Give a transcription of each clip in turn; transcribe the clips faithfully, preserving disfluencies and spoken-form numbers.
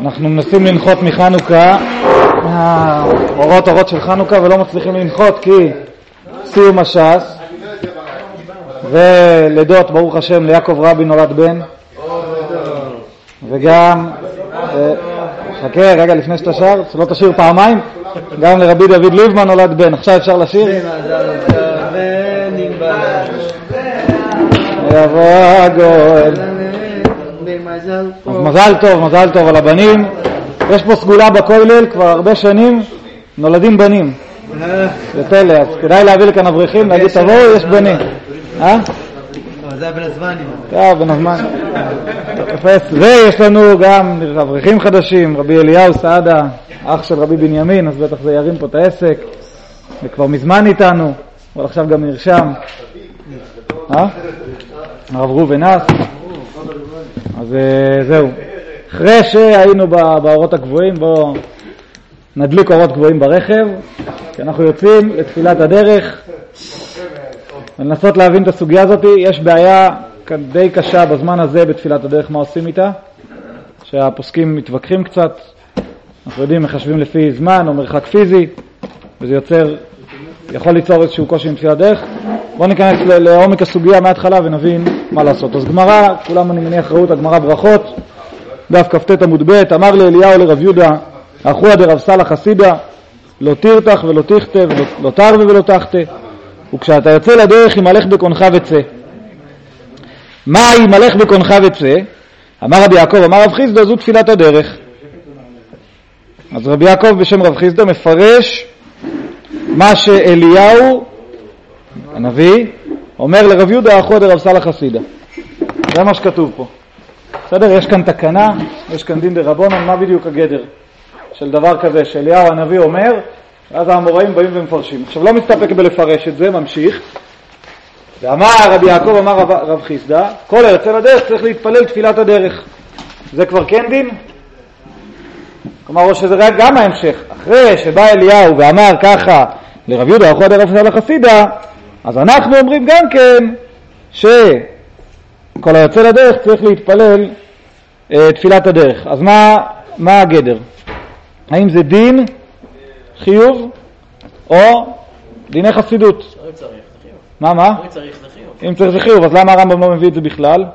אנחנו מנסים לנחות מחנוכה, אורות אורות של חנוכה, ולא מצליחים לנחות כי סיום הש"ס ולידות, ברוך השם, ליעקב רבי נולד בן, וגם חכה רגע לפני שאתה שר, שלא תשאיר פעמיים, גם לרבי דוד ליבמן נולד בן. עכשיו אפשר לשיר? יבוא הגואל. אז מזל טוב, מזל טוב על הבנים. יש פה סגולה בכולל, כבר הרבה שנים נולדים בנים. ופלא, אז כדאי להביא לכאן אברכים, להגיד תבואו, יש בנים. אה? זה בן הזמנים. כן, בן הזמנים. ויש לנו גם אברכים חדשים, רבי אליהו סעדה, אח של רבי בנימין, אז בטח זה ירים פה את העסק, וכבר מזמן איתנו, אבל עכשיו גם נרשם. אה? הרב ראובן נס. אז זהו. אחרי שהיינו באורות הגבוהים, בואו נדליק אורות גבוהים ברכב, כי אנחנו יוצאים לתפילת הדרך, ולנסות להבין את הסוגיה הזאת. יש בעיה די קשה בזמן הזה בתפילת הדרך, מה עושים איתה? שהפוסקים מתווכחים קצת, אנחנו יודעים, מחשבים לפי זמן או מרחק פיזי, וזה יוצר, יכול ליצור איזשהו קושי עם תפילת דרך. בואו ניכנס לעומק הסוגיה מההתחלה ונבין מה לעשות. אז גמרא, כולם אני מניח ראו את הגמרא ברכות, דף כ"ט עמוד ב', אמר לאליהו לרב יהודה, אחוה דרב סלח חסידה, לא תרתח ולא תכתה ולא תרבה ולא תחתה, וכשאתה יוצא לדרך ימלך בקונך וצא. מה ימלך בקונך וצא? אמר רבי יעקב, אמר רב חיסדא, זו תפילת הדרך. אז רבי יעקב בשם רב חיסדא מפרש מה שאליהו הנביא אומר לרב יהודה, אחוה דרב סלח חסידה. זה מה שכתוב פה. בסדר? יש כאן תקנה, יש כאן דין דרבנן, מה בדיוק הגדר של דבר כזה שאליהו הנביא אומר, ואז האמוראים באים ומפרשים. עכשיו לא מסתפק בלפרש את זה, ממשיך. ואמר רבי יעקב, אמר רב, רב חיסדא, כל היוצא לדרך צריך להתפלל תפילת הדרך. זה כבר כן דין? כלומר, או שזה רק גם ההמשך. אחרי שבא אליהו ואמר ככה לרב יהודה, אחוה דרב סלח חסידה, אז אנחנו אומרים גם כן שכל היוצא לדרך צריך להתפלל אה, תפילת הדרך. אז מה, מה הגדר? האם זה דין חיוב או דיני חסידות? מה, מה? אם צריך זה חיוב, אז למה הרמב"ם לא מביא את זה בכלל?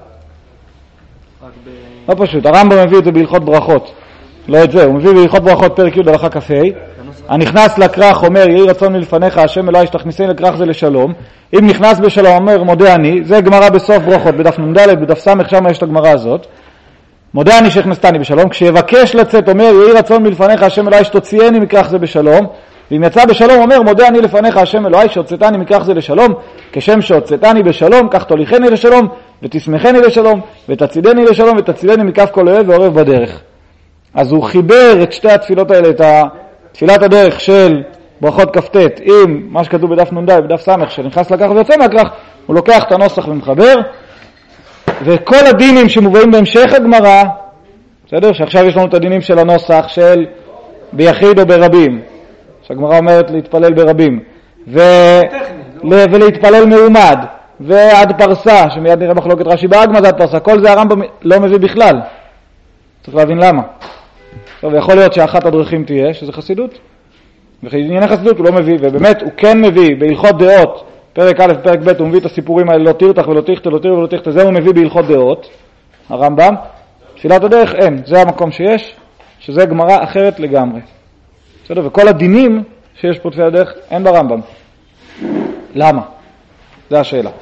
לא פשוט, הרמב"ם מביא את זה בהלכות ברכות, לא את זה, הוא מביא בהלכות ברכות פרק י' הלכה כ"ה, הנכנס לכרך אומר יהי רצון מלפניך השם אלוהי שתכניסני לכרך זה לשלום, אם נכנס בשלום אומר מודה אני, זה גמרא בסוף ברכות בדף נ"ד, בדף ס' שם יש את הגמרא הזאת, מודה אני שהכנסתני בשלום. כשיבקש לצאת אומר יהי רצון מלפניך השם אלוהי שתוציאני מכרך זה בשלום, ואם יצא בשלום אומר מודה אני לפניך השם אלוהי שהוצאתני מכרך זה לשלום, כשם שהוצאתני בשלום כך תוליכני לשלום ותשמחני לשלום ותצידני לשלום ותצידני מכף כל אוהב ועורב בדרך. אז הוא חיבר את שתי התפילות האלה, את תפילת הדרך של ברכות כ"ט עם מה שכתוב בדף נ"ד בדף ס' שנכנס לכרך ויוצא מהכרך, הוא לוקח את הנוסח ומחבר, וכל הדינים שמובאים בהמשך הגמרא, בסדר? שעכשיו יש לנו את הדינים של הנוסח של ביחיד או ברבים, שהגמרא אומרת להתפלל ברבים, ו... ולהתפלל מעומד, ועד פרסה, שמיד נראה מחלוקת רש"י באגמא, זה עד פרסה, כל זה הרמב"ם לא מביא בכלל. צריך להבין למה. טוב, יכול להיות שאחת הדרכים תהיה, שזה חסידות, ובענייני חסידות הוא לא מביא, ובאמת הוא כן מביא בהלכות דעות, פרק א' פרק ב' הוא מביא את הסיפורים האלה, לא תרתח ולא תכתה, לא תרבה ולא תכתה, זה הוא מביא בהלכות דעות, הרמב"ם. תפילת הדרך אין, זה המקום שיש, שזה גמרא אחרת לגמרי. בסדר? וכל הדינים שיש פה תפילת הדרך אין ברמב"ם. למה? זה השאלה.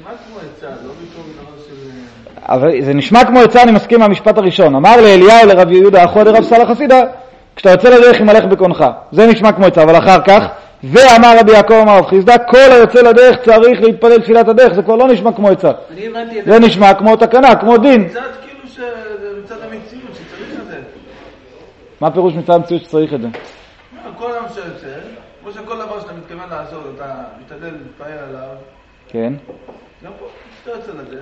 אבל זה נשמע כמו עצה, אני מסכים מהמשפט הראשון. אמר לאליהו לרב יהודה, אחוה דרב סלח חסידה, כשאתה יוצא לדרך ימלך בקונך. זה נשמע כמו עצה, אבל אחר כך, ואמר רבי יעקב אמר רב חיסדא, כל היוצא לדרך צריך להתפלל תפילת הדרך. זה כבר לא נשמע כמו עצה. זה נשמע כמו תקנה, כמו דין. מצד כאילו שזה מצד המציאות שצריך את זה. מה פירוש מצד המציאות שצריך את זה? כל אדם שיוצא, כמו שכל דבר שאתה מתכוון לעשות, אתה מתעדל להתפעל עליו. כן. גם פה, שאתה יוצא לדרך,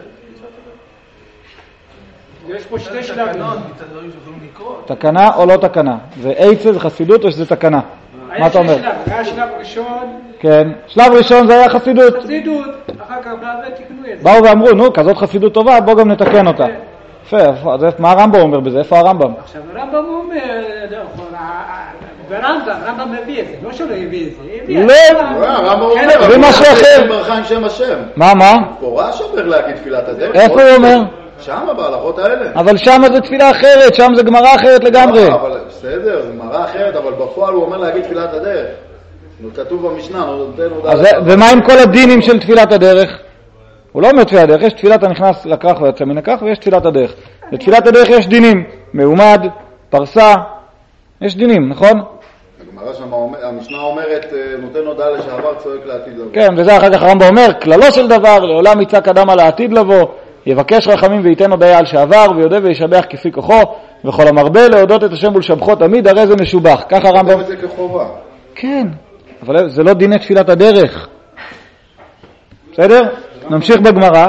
יש פה שתי שלבים. תקנה או לא תקנה? זה עצה, זה חסידות או שזה תקנה? מה אתה אומר? היה שלב ראשון. כן. שלב ראשון זה היה חסידות. חסידות. אחר כך בעבר תקנו את זה. באו ואמרו, נו, כזאת חסידות טובה, בוא גם נתקן אותה. יפה, מה הרמב"ם אומר בזה? איפה הרמב"ם? עכשיו הרמב"ם אומר, ברמב"ם, רמב"ם מביא את זה, לא שלא הביא את זה. לא! הרמב"ם אומר, זה משהו אחר. ברכה עם שם השם. מה, מה? פורש אומר להגיד תפילת הדרך. איפה הוא אומר? שם בהלכות האלה. אבל שם זה תפילה אחרת, שם זה גמרא אחרת לגמרי. אבל בסדר, זה גמרא אחרת, אבל בפועל הוא אומר להגיד תפילת הדרך. כתוב במשנה, ומה עם כל הדינים של תפילת הדרך? הוא לא אומר תפילת הדרך, יש תפילת הנכנס לכך ויוצא מן הכך, ויש תפילת הדרך. בתפילת הדרך יש דינים, מעומד, פרסה, יש דינים, נכון? הגמרא שם, המשנה אומרת, נותן הודעה לשעבר צועק לעתיד לבוא. כן, וזה אחר כך הרמב"ם אומר, כללו של דבר, לעולם יצעק אדם על העתיד לבוא, יבקש רחמים וייתן הודעה על שעבר, ויודה וישבח כפי כוחו, וכל המרבה להודות את השם ולשבחו תמיד, הרי זה משובח. ככה הרמב"ם... זה כחובה. כן, אבל זה לא דיני תפילת הדרך. בסדר? נמשיך בגמרא.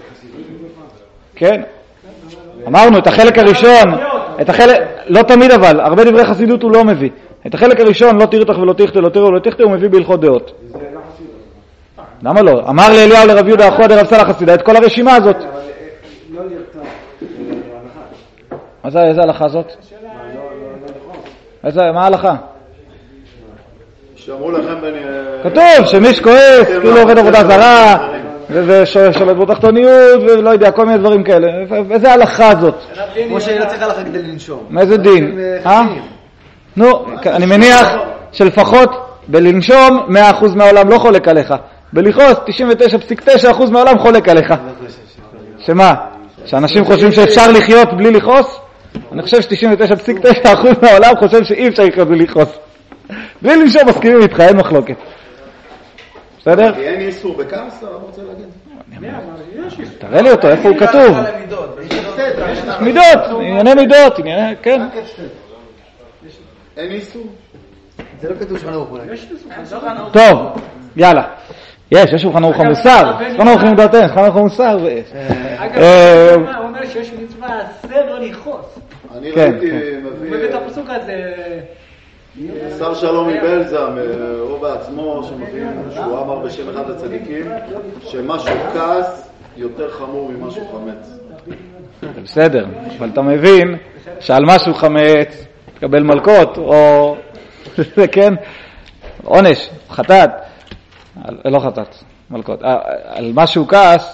כן. אמרנו את החלק הראשון, את החלק, לא תמיד אבל, הרבה דברי חסידות הוא לא מביא. את החלק הראשון, לא תירתח ולא תכתה, לא תירא ולא תכתה, הוא מביא בהלכות דעות. למה לא? אמר לאליהו לרב יהודה אחו דרב סלח חסידה את כל הרשימה הזאת. מה זה, איזה הלכה הזאת? איזה, מה ההלכה? שאמרו לכם בני... כתוב שמי שכועס, כאילו עובד עבודה זרה, ושולט בתחתוניות, ולא יודע, כל מיני דברים כאלה. איזה הלכה הזאת? כמו שאני לא צריך הלכה כדי לנשום. מאיזה דין? אה? נו, אני מניח שלפחות בלנשום מאה אחוז מהעולם לא חולק עליך. בלכעוס תשעים ותשע נקודה תשע אחוז מהעולם חולק עליך. שמה? שאנשים חושבים שאפשר לחיות בלי לכעוס? אני חושב ש-תשעים ותשע נקודה תשע אחוז מהעולם חושב שאי אפשר לחיות בלי לכעוס. בלי לנשום מסכימים איתך, אין מחלוקת. בסדר? כי אין איסור בכעס, אני רוצה להגיד. תראה לי אותו, איפה הוא כתוב? מידות, ענייני מידות, ענייני, כן. אין איסור? זה לא כתוב שולחן ערוך אולי. טוב, יאללה. יש, יש שולחן ערוך המוסר. שולחן ערוך מידותיהם, שולחן ערוך המוסר. אגב, הוא אומר שיש מצווה עשה לא לכעוס. אני ראיתי, הוא מביא את הפסוק הזה. שר שלום מבלזם, הוא בעצמו, שהוא אמר בשם אחד הצדיקים, שמשהו כעס יותר חמור ממשהו חמץ. זה בסדר, אבל אתה מבין שעל משהו חמץ תקבל מלכות, או, כן, עונש, חטאת, לא חטאת, מלכות, על משהו כעס,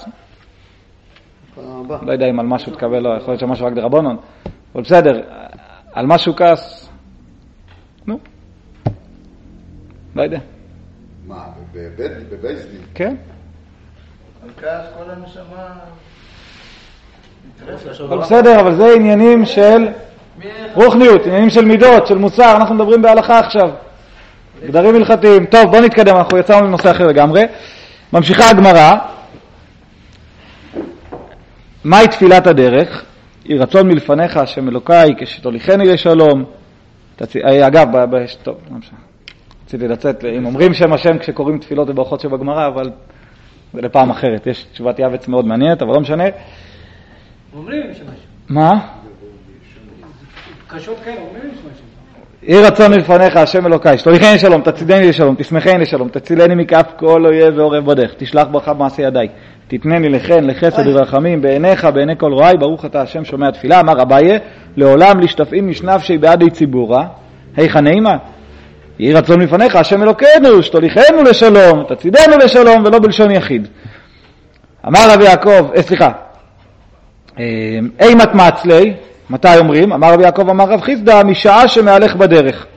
לא יודע אם על משהו תקבל, לא, יכול להיות שמשהו רק דרבנון, אבל בסדר, על משהו כעס, נו, לא יודע. מה, בבייסדין? כן. על כעס כל הנשמה... אבל בסדר, אבל זה עניינים של רוחניות, עניינים של מידות, של מוסר, אנחנו מדברים בהלכה עכשיו. גדרים הלכתיים. טוב, בוא נתקדם, אנחנו יצאנו לנושא אחר לגמרי. ממשיכה הגמרא. מהי תפילת הדרך? יהי רצון מלפניך, השם אלוקיי, כשתוליכני לשלום. אגב, טוב, רציתי לצאת, אם אומרים שם השם כשקוראים תפילות וברכות שבגמרא, אבל זה לפעם אחרת. יש תשובת יעבץ מאוד מעניינת, אבל לא משנה. אומרים שם משהו. מה? קשות כאלה, אומרים שם משהו. יהי רצון מלפניך, השם אלוקיי, שתוליכני לשלום, תצילני לשלום, תשמחני לשלום, תצילני מכף כל אויב ועורב בדרך, תשלח ברכה במעשה ידיי, תתנני לחן, לחסד ורחמים, בעיניך, בעיני כל רואי, ברוך אתה השם שומע תפילה, אמר אביי, לעולם לשתפעים משנפשי בעדי ציבורה, היכא נעימה, יהי רצון מלפניך, השם אלוקינו, שתוליכנו לשלום, תצילנו לשלום, ולא בלשון יחיד. אמר רבי יעקב, אה, סליחה, אימת מעצלי, מתי אומרים? אמר רבי יעקב, אמר רב חיסדא, משעה שמהלך בדרך.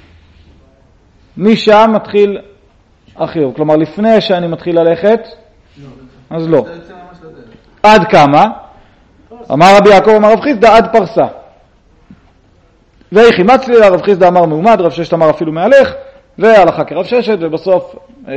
משעה מתחיל החיוב. כלומר, לפני שאני מתחיל ללכת, אז לא. עד כמה? אמר רבי יעקב, אמר רב חיסדא, עד פרסה. ואיכי מצלי, רב חיסדא אמר מעומד, רב ששת אמר אפילו מהלך, והלכה כרב ששת, ובסוף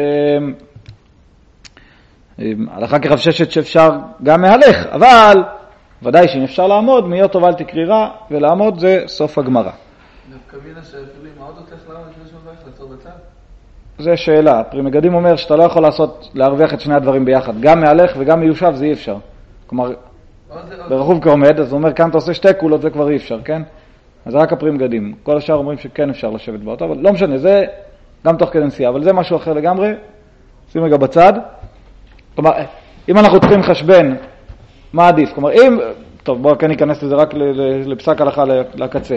הלכה כרב ששת שאפשר גם מהלך, אבל ודאי שאם אפשר לעמוד, מיות טוב אל תקרי רע, ולעמוד זה סוף הגמרא. נפקמינה שאפילו אם העוד הולך לעמוד לפני שהוא הולך לעצור בצד? זה שאלה. פרי מגדים אומר שאתה לא יכול לעשות, להרוויח את שני הדברים ביחד. גם מהלך וגם מיושב זה אי אפשר. כלומר, ברחוב כעומד, אז הוא אומר, כאן אתה עושה שתי קולות, זה כבר אי אפשר, כן? אז זה רק הפרי מגדים. כל השאר אומרים שכן אפשר לשבת באותו, אבל לא משנה, זה גם תוך כדי נסיעה, אבל זה משהו אחר לגמרי. שים רגע בצד. כלומר, אם אנחנו צריכים חשבן, מה עדיף? כלומר, אם טוב, בואו כן ניכנס לזה רק לפסק הלכה לקצה.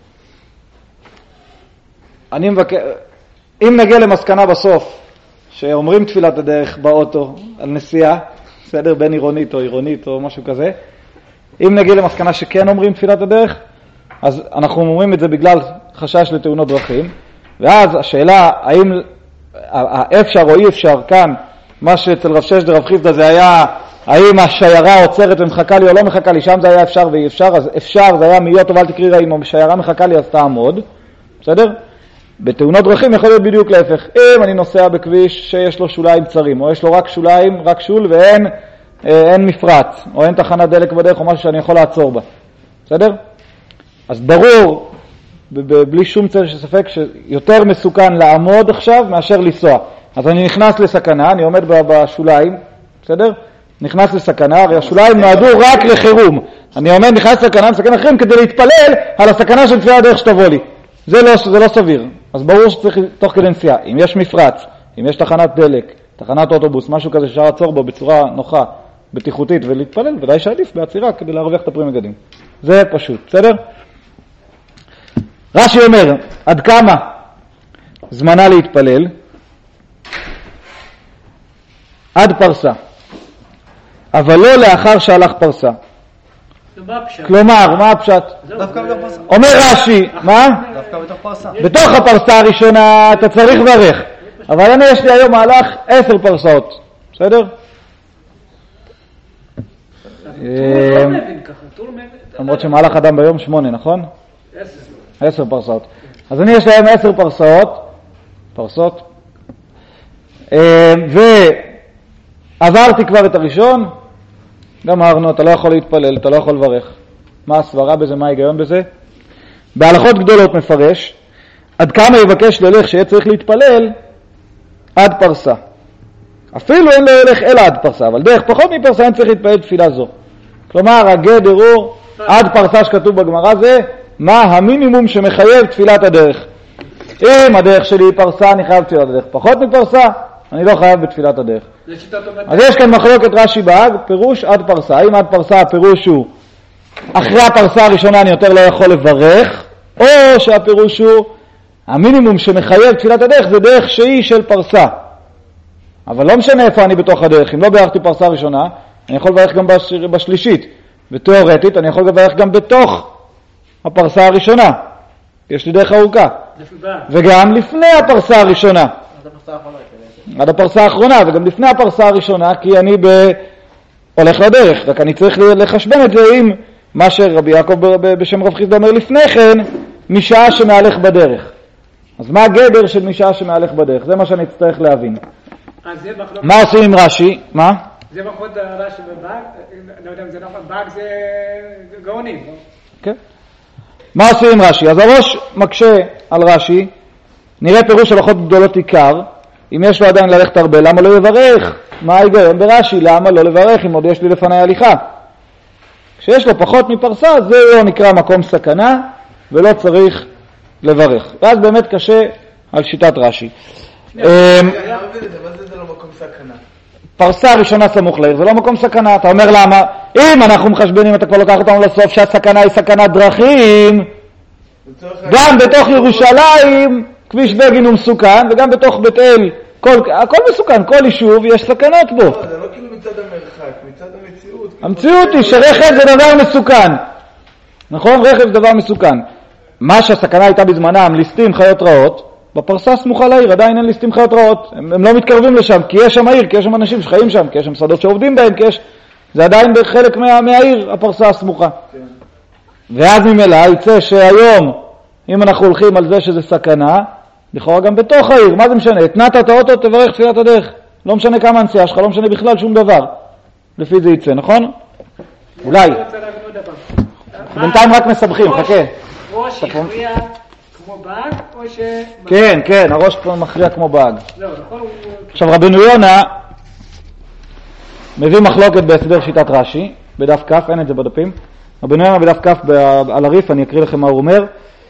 אני מבקש, אם נגיע למסקנה בסוף, שאומרים תפילת הדרך באוטו על נסיעה, בסדר, בין עירונית או עירונית או משהו כזה, אם נגיע למסקנה שכן אומרים תפילת הדרך, אז אנחנו אומרים את זה בגלל חשש לתאונות דרכים, ואז השאלה האם אפשר או אי אפשר כאן, מה שאצל רב שש דרב חיסדא זה היה האם השיירה עוצרת ומחכה לי או לא מחכה לי, שם זה היה אפשר ואי אפשר, אז אפשר זה היה מיות אבל תקריא רעים, אם השיירה מחכה לי אז תעמוד, בסדר? בתאונות דרכים יכול להיות בדיוק להפך. אם אני נוסע בכביש שיש לו שוליים צרים, או יש לו רק שוליים, רק שול ואין אין מפרץ, או אין תחנת דלק בדרך או משהו שאני יכול לעצור בה, בסדר? אז ברור, בלי שום צל של ספק, שיותר מסוכן לעמוד עכשיו מאשר לנסוע. אז אני נכנס לסכנה, אני עומד בשוליים, בסדר? נכנס לסכנה, הרי השוליים נועדו רק לחירום. אני עומד, נכנס לסכנה, מסכן אחרים, כדי להתפלל על הסכנה של תפילת הדרך שתבוא לי. זה לא, זה לא סביר. אז ברור שצריך תוך כדי נסיעה. אם יש מפרץ, אם יש תחנת דלק, תחנת אוטובוס, משהו כזה שאפשר לעצור בו בצורה נוחה, בטיחותית ולהתפלל, ודאי שעדיף בעצירה כדי להרוויח את הפרי מגדים. זה פשוט, בסדר? רש"י אומר, עד כמה זמנה להתפלל? עד פרסה. אבל לא לאחר שהלך פרסה. כלומר, מה הפשט? אומר רש"י, מה? דווקא בתוך פרסה. בתוך הפרסה הראשונה אתה צריך לברך. אבל אני יש לי היום מהלך עשר פרסאות. בסדר? למרות שמהלך אדם ביום שמונה, נכון? עשר פרסאות. אז אני יש להם עשר פרסאות. פרסות. ועברתי כבר את הראשון. גמרנו, אתה לא יכול להתפלל, אתה לא יכול לברך. מה הסברה בזה, מה ההיגיון בזה? בהלכות גדולות מפרש, עד כמה יבקש ללך שיהיה צריך להתפלל, עד פרסה. אפילו אין לו הולך אלא עד פרסה, אבל דרך פחות מפרסה אין צריך להתפלל תפילה זו. כלומר, הגדר הוא עד פרסה שכתוב בגמרא זה, מה המינימום שמחייב תפילת הדרך. אם הדרך שלי היא פרסה, אני חייב תפילת הדרך. פחות מפרסה, אני לא חייב בתפילת הדרך. אז יש כאן מחלוקת רש"י בהאג, פירוש עד פרסה. אם עד פרסה הפירוש הוא אחרי הפרסה הראשונה אני יותר לא יכול לברך, או שהפירוש הוא המינימום שמחייב תפילת הדרך זה דרך שהיא של פרסה. אבל לא משנה איפה אני בתוך הדרך. אם לא ברכתי פרסה ראשונה, אני יכול לברך גם בש... בשלישית. ותיאורטית אני יכול לברך גם בתוך הפרסה הראשונה. יש לי דרך ארוכה. וגם לפני הפרסה הראשונה. עד הפרסה האחרונה, וגם לפני הפרסה הראשונה, כי אני ב... הולך לדרך, רק אני צריך לחשבן את זה עם מה שרבי יעקב בשם רב חיסדא אומר לפני כן, משעה שמהלך בדרך. אז מה הגדר של משעה שמהלך בדרך? זה מה שאני אצטרך להבין. מה עושים עם רש"י? מה? זה פחות רש"י בבאג, לא יודע אם זה נכון, באג זה גאונים. כן. מה עושים עם רש"י? אז הראש מקשה על רש"י, נראה פירוש הלכות גדולות עיקר, אם יש לו עדיין ללכת הרבה, למה לא לברך? מה ההיגיון ברש"י? למה לא לברך אם עוד יש לי לפני הליכה? כשיש לו פחות מפרסה, זה לא נקרא מקום סכנה, ולא צריך לברך. ואז באמת קשה על שיטת רש"י. פרסה ראשונה סמוך לעיר, זה לא מקום סכנה. אתה אומר למה? אם אנחנו מחשבנים, אתה כבר לוקח אותנו לסוף שהסכנה היא סכנת דרכים, גם בתוך ירושלים, כביש בגין הוא מסוכן, וגם בתוך בית אל, כל, הכל מסוכן, כל יישוב יש סכנות בו. לא, זה לא כאילו מצד המרחק, מצד המציאות. המציאות היא שרכב זה דבר מסוכן. נכון? רכב זה דבר מסוכן. מה שהסכנה הייתה בזמנם, ליסטים חיות רעות, בפרסה סמוכה לעיר, עדיין אין ליסטים חיות רעות. הם, הם לא מתקרבים לשם, כי יש שם העיר, כי יש שם אנשים שחיים שם, כי יש שם שדות שעובדים בהם, כי יש... זה עדיין בחלק מה, מהעיר, הפרסה הסמוכה. כן. ואז ממילא יצא שהיום, אם אנחנו הולכים על זה שזה סכנה, לכאורה גם בתוך העיר, מה זה משנה? התנעת את האוטו, תברך תפילת הדרך. לא משנה כמה הנסיעה שלך, לא משנה בכלל שום דבר. לפי זה יצא, נכון? אולי. בינתיים רק מסבכים, חכה. ראש יכריע כמו באג, או ש... כן, כן, הראש כבר מכריע כמו באג. עכשיו רבנו יונה מביא מחלוקת בהסבר שיטת רש"י, בדף כף, אין את זה בדפים. רבנו יונה בדף כף על הריף, אני אקריא לכם מה הוא אומר.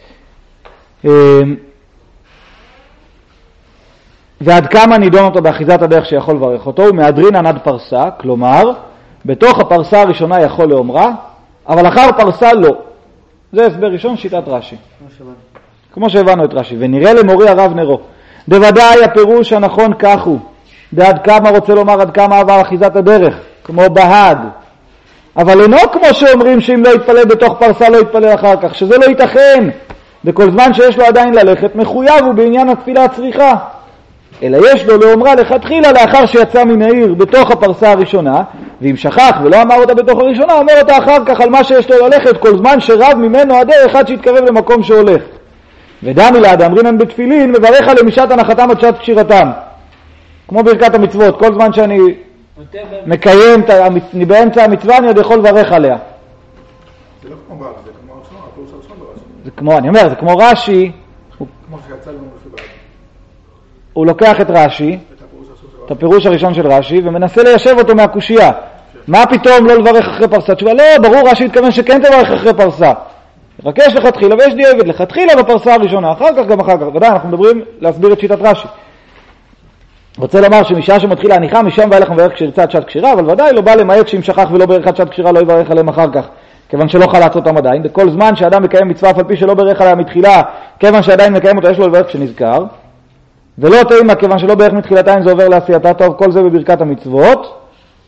ועד כמה נידון אותו באחיזת הדרך שיכול לברך אותו, הוא מהדרינן עד פרסה, כלומר, בתוך הפרסה הראשונה יכול לאומרה, אבל אחר פרסה לא. זה הסבר ראשון, שיטת רש"י. כמו שהבנו את רש"י. ונראה למורי הרב נרו. בוודאי הפירוש הנכון כך הוא. בעד כמה רוצה לומר עד כמה עבר אחיזת הדרך, כמו בהג. אבל אינו כמו שאומרים שאם לא יתפלל בתוך פרסה לא יתפלל אחר כך, שזה לא ייתכן. בכל זמן שיש לו עדיין ללכת, מחויב הוא בעניין התפילה הצריכה. אלא יש לו לאומרה לכתחילה לאחר שיצא מן העיר בתוך הפרסה הראשונה, ואם שכח ולא אמר אותה בתוך הראשונה, אומר אותה אחר כך על מה שיש לו ללכת, כל זמן שרב ממנו הדרך אחד שיתקרב למקום שהולך. ודמי לעד אמרינן בתפילין, מברך עליהם משעת הנחתם עד שעת קשירתם. כמו ברכת המצוות, כל זמן שאני מקיים, אני באמצע המצווה, אני עוד יכול לברך עליה. זה לא כמו בעל, זה כמו הראשון, הפירוש הראשון ברש"י. זה כמו, אני אומר, זה כמו רש"י. כמו שיצא לנו משהו בעל. הוא לוקח את רש"י, את הפירוש הראשון של רש"י, ומנסה ליישב אותו מהקושייה. מה פתאום לא לברך אחרי פרסה? תשובה, לא, ברור, רש"י התכוון שכן תברך אחרי פרסה. רק יש לכתחילה ויש דיעבד, לכתחילה בפרסה הראשונה, אחר כך גם אחר כך. ודאי, אנחנו מדברים להסביר את שיטת רש"י. רוצה לומר שמשעה שמתחיל ההניחה, משם ואילך מברך כשירצה עד שעת קשירה, אבל ודאי לא בא למעט שאם שכח ולא ברך עד שעת קשירה לא יברך עליהם אחר כך, כיוון שלא חלץ אותם עדיין. בכל זמן שאדם מקיים מצווה אף על פי שלא ברך עליה מתחילה, כיוון שעדיין מקיים אותה יש לו לברך כשנזכר. ולא תאימה, כיוון שלא ברך מתחילתה אם זה עובר לעשייתה טוב, כל זה בברכת המצוות.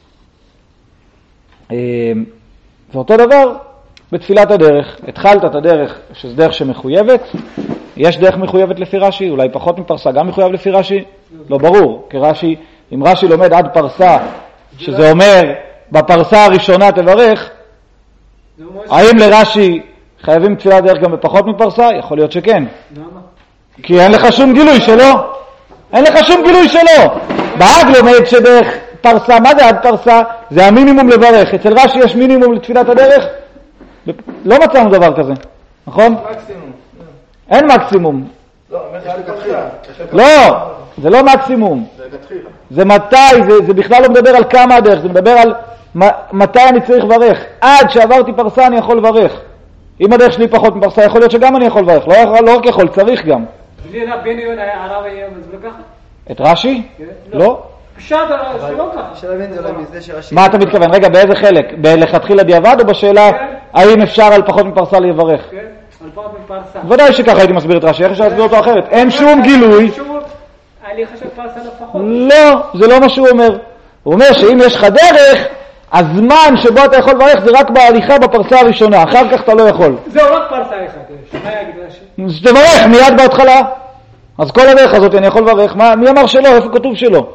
ואותו דבר בתפילת הדרך. התחלת את הדרך, שזה דרך שמחויבת. יש דרך מחויבת לפי רש"י, אולי פחות מפרסה, גם מחויב לפי רש"י? לא ברור, כי רש"י, אם רש"י לומד עד פרסה, שזה אומר בפרסה הראשונה תברך, האם לרש"י חייבים תפילת דרך גם בפחות מפרסה? יכול להיות שכן. כי אין לך שום גילוי שלו. אין לך שום גילוי שלו. בהג לומד שדרך פרסה, מה זה עד פרסה? זה המינימום לברך. אצל רש"י יש מינימום לתפילת הדרך? לא מצאנו דבר כזה, נכון? מקסימום. אין מקסימום. לא, עד פרסה. לא, זה לא מקסימום. זה כתחילה. זה מתי, זה, זה בכלל לא מדבר על כמה הדרך, זה מדבר על מתי אני צריך לברך. עד שעברתי פרסה אני יכול לברך. אם הדרך שלי פחות מפרסה, יכול להיות שגם אני יכול לברך. לא, לא רק יכול, צריך גם. בן יונה הרב היה מסביר ככה? את רש"י? לא. פשט שלא ככה. אפשר להבין זה אולי מזה שרש"י... מה אתה מתכוון? רגע, באיזה חלק? בלכתחילה דיעבד או בשאלה האם אפשר על פחות מפרסה לברך? כן, על פחות מפרסה. ודאי שככה הייתי מסביר את רש"י, איך אפשר להסביר אותו אחרת? אין שום גילוי. אני חושב פרסה לא פחות. לא, זה לא מה שהוא אומר. הוא אומר שאם יש לך דרך, הזמן שבו אתה יכול לברך זה רק בהליכה בפרסה הראשונה, אחר כך אתה לא יכול. זהו, רק פרסה אחד. מה יגיד רש"י? אז תברך מיד בהתחלה. אז כל הדרך הזאת אני יכול לברך. מה, מי אמר שלא? איפה כתוב שלא?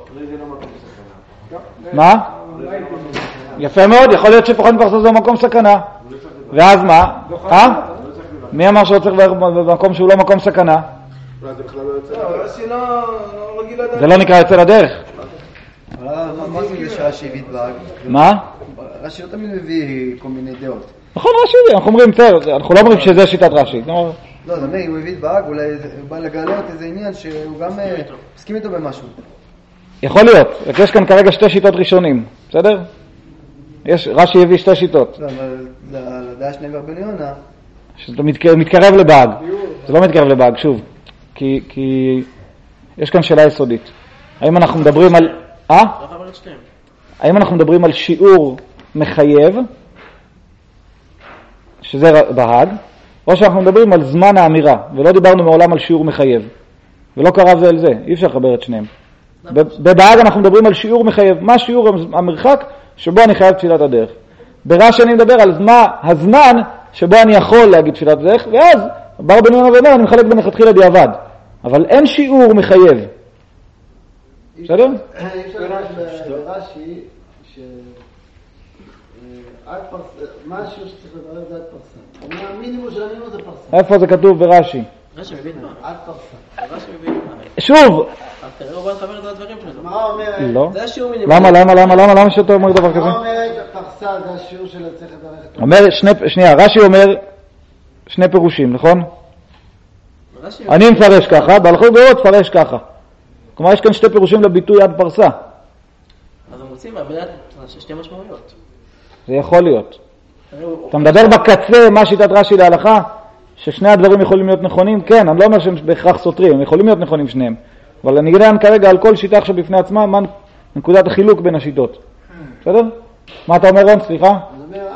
מה? יפה מאוד, יכול להיות שפחות מפרסה זה מקום סכנה. ואז מה? אה? מי אמר שלא צריך לברך במקום שהוא לא מקום סכנה? זה בכלל לא יוצא. לא, רש"י לא רגיל לדעת. זה לא נקרא יוצא לדרך. מה זה שרש"י הביא דבק? מה? רש"י לא תמיד מביא כל מיני דעות. נכון, רש"י, אנחנו אומרים, אנחנו לא אומרים שזה שיטת רש"י. לא, זה אומר, הוא הביא דבק, אולי הוא בא לגלות איזה עניין שהוא גם מסכים איתו במשהו. יכול להיות, יש כאן כרגע שתי שיטות ראשונים, בסדר? יש, רש"י הביא שתי שיטות. לא, אבל לדעה שני בן יונה. שזה מתקרב לבאג. זה לא מתקרב לבאג, שוב. כי, כי יש כאן שאלה יסודית. האם אנחנו מדברים על... אה? האם אנחנו מדברים על שיעור מחייב, שזה בהג, או שאנחנו מדברים על זמן האמירה, ולא דיברנו מעולם על שיעור מחייב. ולא קרב זה אל זה, אי אפשר לחבר את שניהם. בבהג אנחנו מדברים על שיעור מחייב. מה שיעור המרחק שבו אני חייב תפילת הדרך? ברש"י אני מדבר על מה הזמן שבו אני יכול להגיד תפילת הדרך, ואז בר בן יונה ואומר, אני מחלק בלכתחילה דיעבד. אבל אין שיעור מחייב. בסדר? אפשר ברש"י שעד פרסה, מה השיעור שצריך לברך זה עד פרסה. המינימום של המינימום זה פרסה. איפה זה כתוב ברש"י? רש"י מבין מה? עד פרסה. רש"י מבין מה? שוב! תראה, הוא בא לחבר את הדברים שלו. מה אומרת? לא. זה השיעור מינימום. למה, למה, למה, למה, למה שאתה אומר דבר כזה? מה אומרת פרסה זה השיעור של צריך לברך? אומר, שני, שנייה, רש"י אומר שני פירושים, נכון? אני מפרש ככה, בהלכות גדולות תפרש ככה. כלומר, יש כאן שתי פירושים לביטוי עד פרסה. אז הם רוצים להבנת שתי משמעויות. זה יכול להיות. אתה מדבר בקצה, מה שיטת רש"י להלכה, ששני הדברים יכולים להיות נכונים, כן, אני לא אומר שהם בהכרח סותרים, הם יכולים להיות נכונים שניהם. אבל אני אגיד כרגע על כל שיטה עכשיו בפני עצמה, מה נקודת החילוק בין השיטות. בסדר? מה אתה אומר רון? סליחה? אני אומר,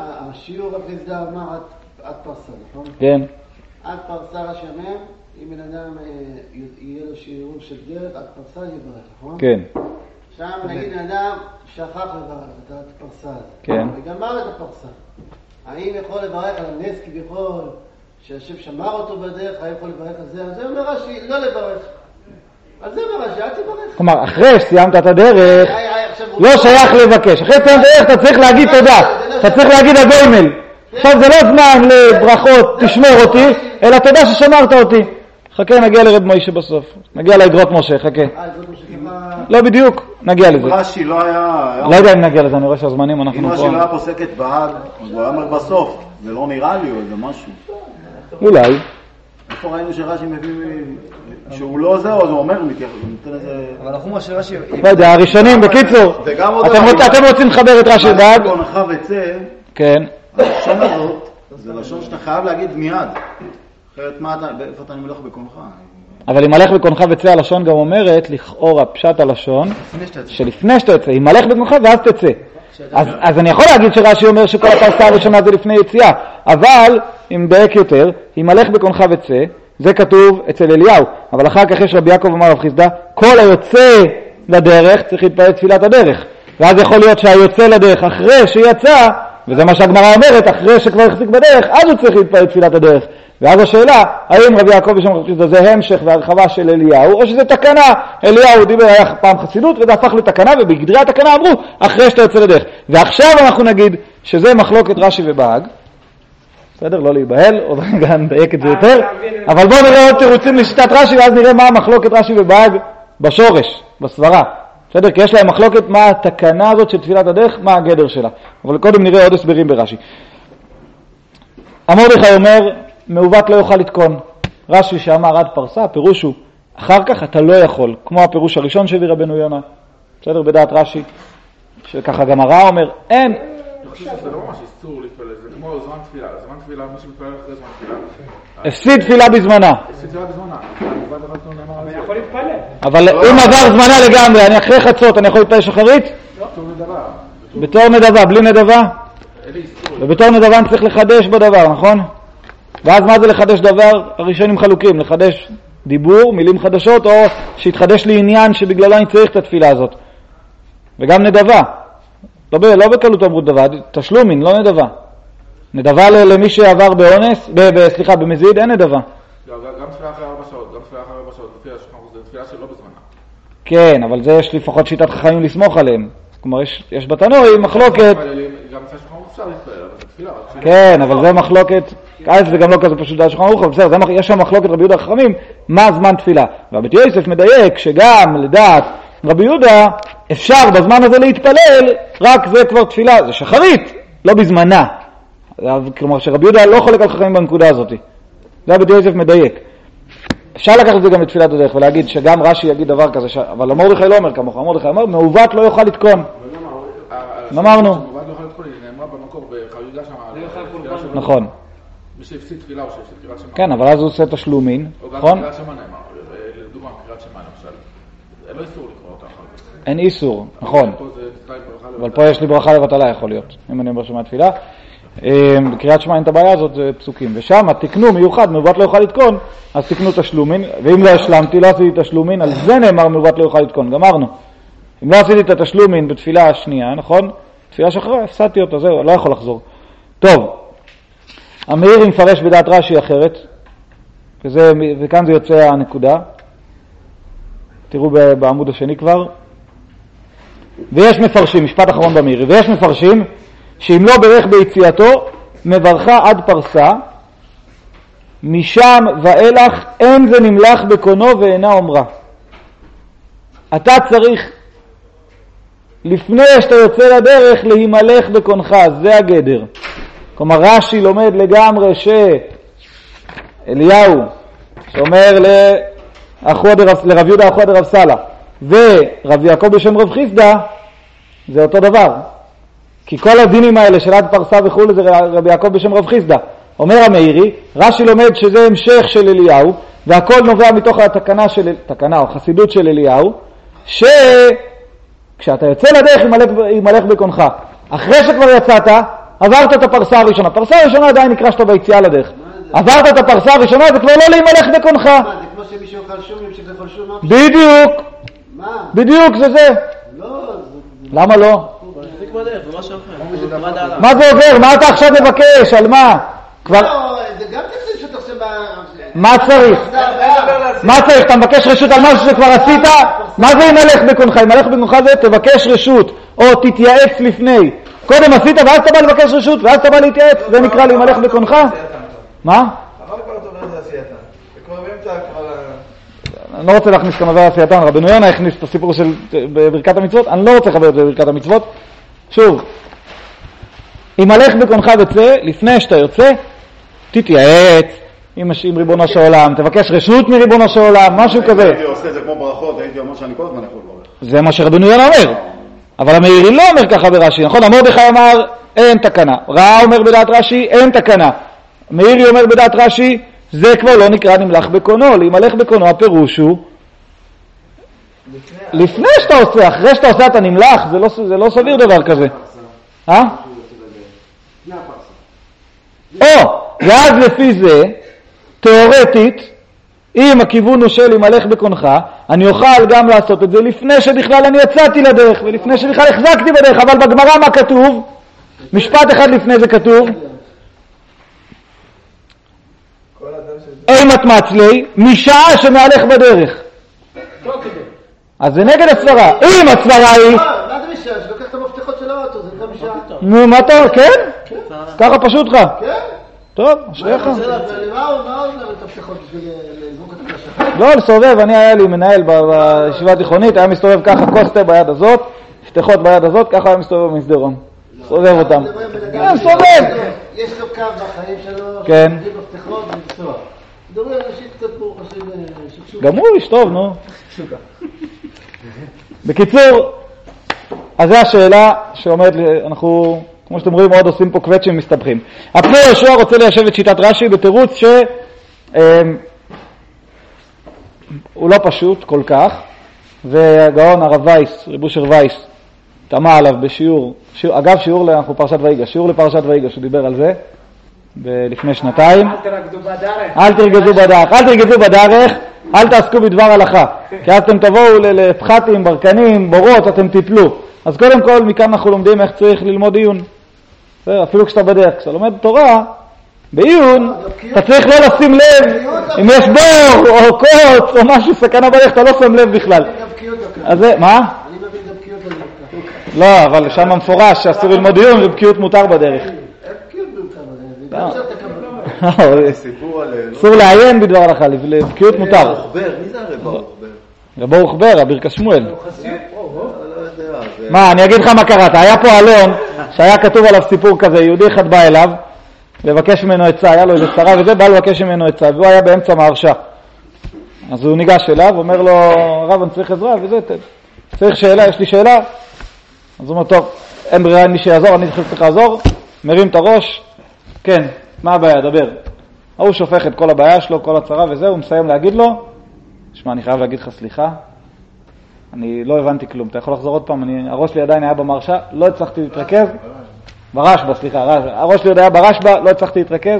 בשיעור רב חיסדא אמר עד, עד פרסה, נכון? כן. עד פרסה רש"י אומר, אם בן אדם אה, יהיה לו שיעור של דרך, עד פרסה יברך, נכון? כן. שם נגיד בן אדם שכח לברך את הפרסה הזאת. כן. וגמר את הפרסה. האם יכול לברך על הנס כביכול, שהשם שמר אותו בדרך, האם יכול לברך על זה? אז זה אומר רש"י, לא לברך. על זה אומר רש"י, אל תברך. כלומר, אחרי שסיימת את הדרך, לא שייך לבקש. אחרי שסיימת את הדרך אתה צריך להגיד תודה. אתה צריך להגיד הגוימל. עכשיו זה לא זמן לברכות, תשמור אותי, אלא תודה ששמרת אותי. חכה, נגיע לרב מוישה בסוף. נגיע לאגרות משה, חכה. לא בדיוק, נגיע לזה. רש"י לא היה... לא יודע אם נגיע לזה, אני רואה שהזמנים אנחנו... אם רש"י לא היה פוסקת בהג, אז הוא היה אומר בסוף. זה לא נראה לי או איזה משהו. אולי. איפה ראינו שרש"י מביא... שהוא לא זה, אז הוא אומר לי, אבל אנחנו מה שרש"י... לא יודע, הראשונים, בקיצור, אתם רוצים לחבר את רש"י בהג? קונך וצא, כן. הלשון הזאת, זה לשון שאתה חייב להגיד מיד. אחרת מה אתה, איפה אתה נמלך בקונך? אבל אם הלך בקונך וצא, הלשון גם אומרת, לכאורה פשט הלשון, שלפני שאתה יוצא, אם הלך בקונך ואז תצא. אז, אז אני יכול להגיד שרש"י אומר שכל הפרסה הראשונה זה לפני יציאה, אבל אם נדייק יותר, אם הלך בקונך וצא, זה כתוב אצל אליהו, אבל אחר כך יש רבי יעקב אמר רב חיסדא, כל היוצא לדרך צריך להתפלל תפילת הדרך, ואז יכול להיות שהיוצא לדרך אחרי שיצא, וזה מה שהגמרא אומרת, אחרי שכבר החזיק בדרך, אז הוא צריך להתפלל תפילת הדרך. ואז השאלה, האם רבי יעקב בשם רב חיסדא זה המשך והרחבה של אליהו, או שזה תקנה, אליהו דיבר היה פעם חסידות, וזה הפך לתקנה, ובגדרי התקנה אמרו, אחרי שאתה יוצא לדרך. ועכשיו אנחנו נגיד שזה מחלוקת רש"י ובהג, בסדר? לא להיבהל, עוד רגע נדייק את זה יותר, אבל בואו נראה עוד תירוצים לשיטת רש"י, ואז נראה מה המחלוקת רש"י ובהג בשורש, בסברה. בסדר? כי יש להם מחלוקת מה התקנה הזאת של תפילת הדרך, מה הגדר שלה. אבל קודם נראה עוד הסברים ברש"י. המרדכי אומר, מעוות לא יוכל לתקון. רש"י שאמר עד פרסה, הפירוש הוא, אחר כך אתה לא יכול, כמו הפירוש הראשון שהביא רבנו יונה. בסדר? בדעת רש"י, שככה גם הרע אומר, אין. אני חושב שזה לא ממש איסור להתפלל, זה כמו זמן תפילה. זמן תפילה, מי שמתפלל אחרי זמן תפילה. הפסיד תפילה בזמנה. הפסיד תפילה בזמנה. אני יכול להתפלל. אבל אם עבר זמנה לגמרי, אני אחרי חצות, אני יכול להתפלל שחרית? בתור נדבה. בתור נדבה, בלי נדבה? ובתור נדבה אני צריך לחדש בדבר, נכון? ואז מה זה לחדש דבר? הראשונים חלוקים, לחדש דיבור, מילים חדשות, או שיתחדש לי עניין שבגללו אני צריך את התפילה הזאת. וגם נדבה. לא, ב, לא בקלות אמרו דבר, תשלומין, לא נדבה. נדבה למי שעבר באונס, ב, ב, סליחה, במזיד אין נדבה. לא, גם תפילה אחרי ארבע שעות, גם תפילה אחרי ארבע שעות, זה תפילה שלא בזמנה. כן, אבל זה יש לפחות שיטת חכמים לסמוך עליהם. כלומר, יש, יש בתנועים מחלוקת. גם תפילה שולחן ערוך אפשר להתפלל, אבל זה תפילה. כן, אבל זה מחלוקת, אז זה גם לא כזה פשוט דעת שולחן ערוך, אבל בסדר, יש שם מחלוקת רבי יהודה החכמים, מה זמן תפילה. והבית יוסף מדייק שגם לדעת רבי יהודה אפשר בזמן הזה להתפלל, רק זה כבר תפילה, זה שחרית, לא בזמנה. כלומר, שרבי יהודה לא חולק על חכמים בנקודה הזאת. זה הבית יוסף מדייק. אפשר לקחת את זה גם בתפילת הדרך ולהגיד שגם רש"י יגיד דבר כזה, ש... אבל המרדכי לא אומר כמוך, המרדכי אומר, מעוות לא יוכל לתקון. אמרנו. מעוות לא יוכל לתקון, היא נאמרה במקור בחגיגה שם. נכון. מי שהפסיד תפילה או שהפסיד קריאת שמע. כן, אבל אז הוא עושה תשלומין, נכון? או גם קריאת שמע נאמר, לדוגמה, קריאת שמע למשל. לא איסור לקרוא אותה אחר כך. אין איסור, נכון. אבל פה יש לי ברכה לבטלה יכול להיות, אם אני אומר שמע תפילה. בקריאת שמע אין את הבעיה הזאת, זה פסוקים. ושם תקנו מיוחד, מעוות לא יוכל לתקון, אז תקנו תשלומין, ואם לא השלמתי, לא עשיתי תשלומין, על זה נאמר מעוות לא יוכל לתקון, גמרנו. אם לא עשיתי את התשלומין בתפילה השנייה, נכון? תפילה שאחריה, הפסדתי אותה, זהו, לא יכול לחזור. טוב, המאיר מפרש בדעת רש"י אחרת, וזה, וכאן זה יוצא הנקודה. תראו בעמוד השני כבר. ויש מפרשים, משפט אחרון במאיר, ויש מפרשים, שאם לא ברך ביציאתו, מברכה עד פרסה, משם ואילך אין זה נמלח בקונו ואינה אומרה. אתה צריך, לפני שאתה יוצא לדרך, להימלך בקונך, זה הגדר. כלומר, רש"י לומד לגמרי שאליהו, שאומר לרב יהודה אחו דרב סלע, ורב יעקב בשם רב חיסדא, זה אותו דבר. כי כל הדינים האלה של עד פרסה וכו' זה רבי יעקב בשם רב חיסדא. אומר המאירי, רש"י לומד שזה המשך של אליהו, והכל נובע מתוך התקנה של, תקנה או חסידות של אליהו, שכשאתה יוצא לדרך ימלך בקונך. אחרי שכבר יצאת, עברת את הפרסה הראשונה. פרסה הראשונה עדיין נקרא שאתה ביציאה לדרך. עברת את הפרסה הראשונה, זה כבר לא להימלך בקונך. מה, זה כמו שמישהו אוכל שום, ימשיך לאכול שום? בדיוק. מה? בדיוק, זה זה. לא, למה לא? הוא החזיק בדרך, זה משהו אחר. מה זה עובר? מה אתה עכשיו מבקש? על מה? כבר... לא, זה גם תקציב שאתה עושה ב... מה צריך? מה צריך? אתה מבקש רשות על משהו שכבר עשית? מה זה ימלך בקונך? ימלך בקונך זה תבקש רשות, או תתייעץ לפני. קודם עשית ואז אתה בא לבקש רשות, ואז אתה בא להתייעץ, זה נקרא להימלך בקונך? מה? אבל כבר אתה אומר זה עשייתן. וכבר באמצע כבר... אני לא רוצה להכניס כמה דבר עשייתן, רבנו יונה הכניס את הסיפור של ברכת המצוות, אני לא רוצה לחבר את זה בברכת המצוות. שוב, ימלך בקונך וצא, לפני שאתה יוצא, תתייעץ עם, עם ריבונו של עולם, תבקש רשות מריבונו של עולם, משהו כזה. הייתי עושה את זה כמו ברכות, הייתי אומר שאני כל הזמן יכול לברך. זה מה שרבנו יונה אומר. אבל המאירי לא אומר ככה ברש"י, נכון? המרדכי אמר אין תקנה, רע אומר בדעת רש"י אין תקנה, מאירי אומר בדעת רש"י זה כבר לא נקרא נמלך בקונו. להימלך בקונו הפירוש הוא לפני שאתה עושה, אחרי שאתה עושה אתה נמלך, זה לא, זה לא סביר דבר כזה. אה? או, ואז לפי זה תיאורטית אם הכיוון הוא של ימלך בקונך, אני אוכל גם לעשות את זה לפני שבכלל אני יצאתי לדרך, ולפני שבכלל החזקתי בדרך. אבל בגמרא מה כתוב? משפט אחד לפני זה כתוב, אימת מצלי, משעה שמהלך בדרך. אז זה נגד הסברה. אם הסברה היא... מה זה משעה? שלוקח את המפתחות של האוטו, זה נקרא משעה. נו, מה אתה? כן? ככה פשוט לך. כן? טוב, אשריך. מה הוא את המפתחות בשביל לזרוק את השחק? לא, לסובב, אני היה לי מנהל בישיבה התיכונית, היה מסתובב ככה כוסטה ביד הזאת, פתחות ביד הזאת, ככה היה מסתובב במסדרון. סובב אותם. כן, סובב. יש לו קו בחיים שלו, כן. שמחזיק מפתחות ולנסוע. דורי אנשים קצת ברוך השם שקשו. גם הוא איש טוב, נו. בקיצור, אז זו השאלה שאומרת, אנחנו, כמו שאתם רואים, מאוד עושים פה קווצ'ים ומסתבכים. הפני יהושע רוצה ליישב את שיטת רש"י בתירוץ ש... הוא לא פשוט כל כך, והגאון הרב וייס, רב אושר וייס, תמה עליו בשיעור, שיעור, אגב שיעור, אנחנו פרשת ויגש, שיעור לפרשת ויגש, הוא דיבר על זה לפני שנתיים. אל תרגזו בדרך. אל תרגזו בדרך, אל תרגזו בדרך, אל תעסקו בדבר הלכה, כי אז אתם תבואו לפחתים, ברקנים, בורות, אתם תיפלו. אז קודם כל, מכאן אנחנו לומדים איך צריך ללמוד עיון. אפילו כשאתה בדרך, כשאתה לומד תורה, בעיון, אתה צריך לא לשים לב, אם יש בור או קוץ או משהו, סכנה בדרך, אתה לא שם לב בכלל. אז זה, מה? אני מבין גם בקיאות בדרך. לא, אבל שם המפורש שאסור ללמוד עיון ובקיאות מותר בדרך. אין בקיאות בדרך. גם עכשיו תקבל. סיפור על... אסור לעיין בדבר הלכה, לבקיאות מותר. רוחבר, מי זה הרב רוחבר? רב רוחבר, הברכת שמואל. לא יודע, זה... מה, אני אגיד לך מה קראת. היה פה אלון שהיה כתוב עליו סיפור כזה, יהודי אחד בא אליו לבקש ממנו עצה, היה לו איזה צרה וזה, בא לבקש ממנו עצה, והוא היה באמצע מהרשה. אז הוא ניגש אליו, אומר לו, הרב, אני צריך עזרה, וזה, צריך שאלה, יש לי שאלה. אז הוא אומר, טוב, אין ברירה, אין מי שיעזור, אני צריך לעזור, מרים את הראש, כן, מה הבעיה, דבר. הוא שופך את כל הבעיה שלו, כל הצרה וזה, הוא מסיים להגיד לו, שמע, אני חייב להגיד לך סליחה, אני לא הבנתי כלום, אתה יכול לחזור עוד פעם, אני, הראש שלי עדיין היה במרשה, לא הצלחתי להתרכז, ברשב"א, סליחה, הראש שלי עוד היה ברשב"א, לא הצלחתי להתרכז,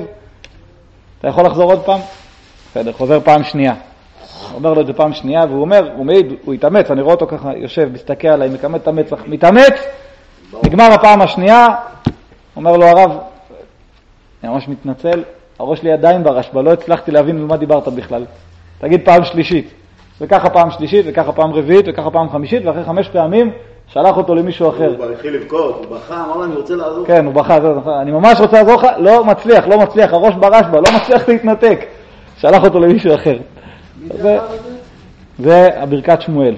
אתה יכול לחזור עוד פעם? בסדר, חוזר פעם שנייה. הוא אומר לו את זה פעם שנייה, והוא אומר, הוא מעיד, הוא התאמץ, אני רואה אותו ככה, יושב, מסתכל עליי, מקמת את המצח, מתאמץ, נגמר הפעם השנייה, אומר לו הרב, אני ממש מתנצל, הראש שלי עדיין ברשב"א, לא הצלחתי להבין במה דיברת בכלל. תגיד פעם שלישית. וככה פעם שלישית, וככה פעם רביעית, וככה פעם חמישית, ואחרי חמש פעמים שלח אותו למישהו אחר. הוא התחיל לבכות, הוא בכה, אמר לו, אני רוצה לעזור. כן, הוא בכה, אני ממש רוצה לעזור לך, לא מצליח, לא מצליח, הראש ברשב"א, לא מצליח להתנתק. שלח אותו למישהו אחר. זה, זה הברכת שמואל.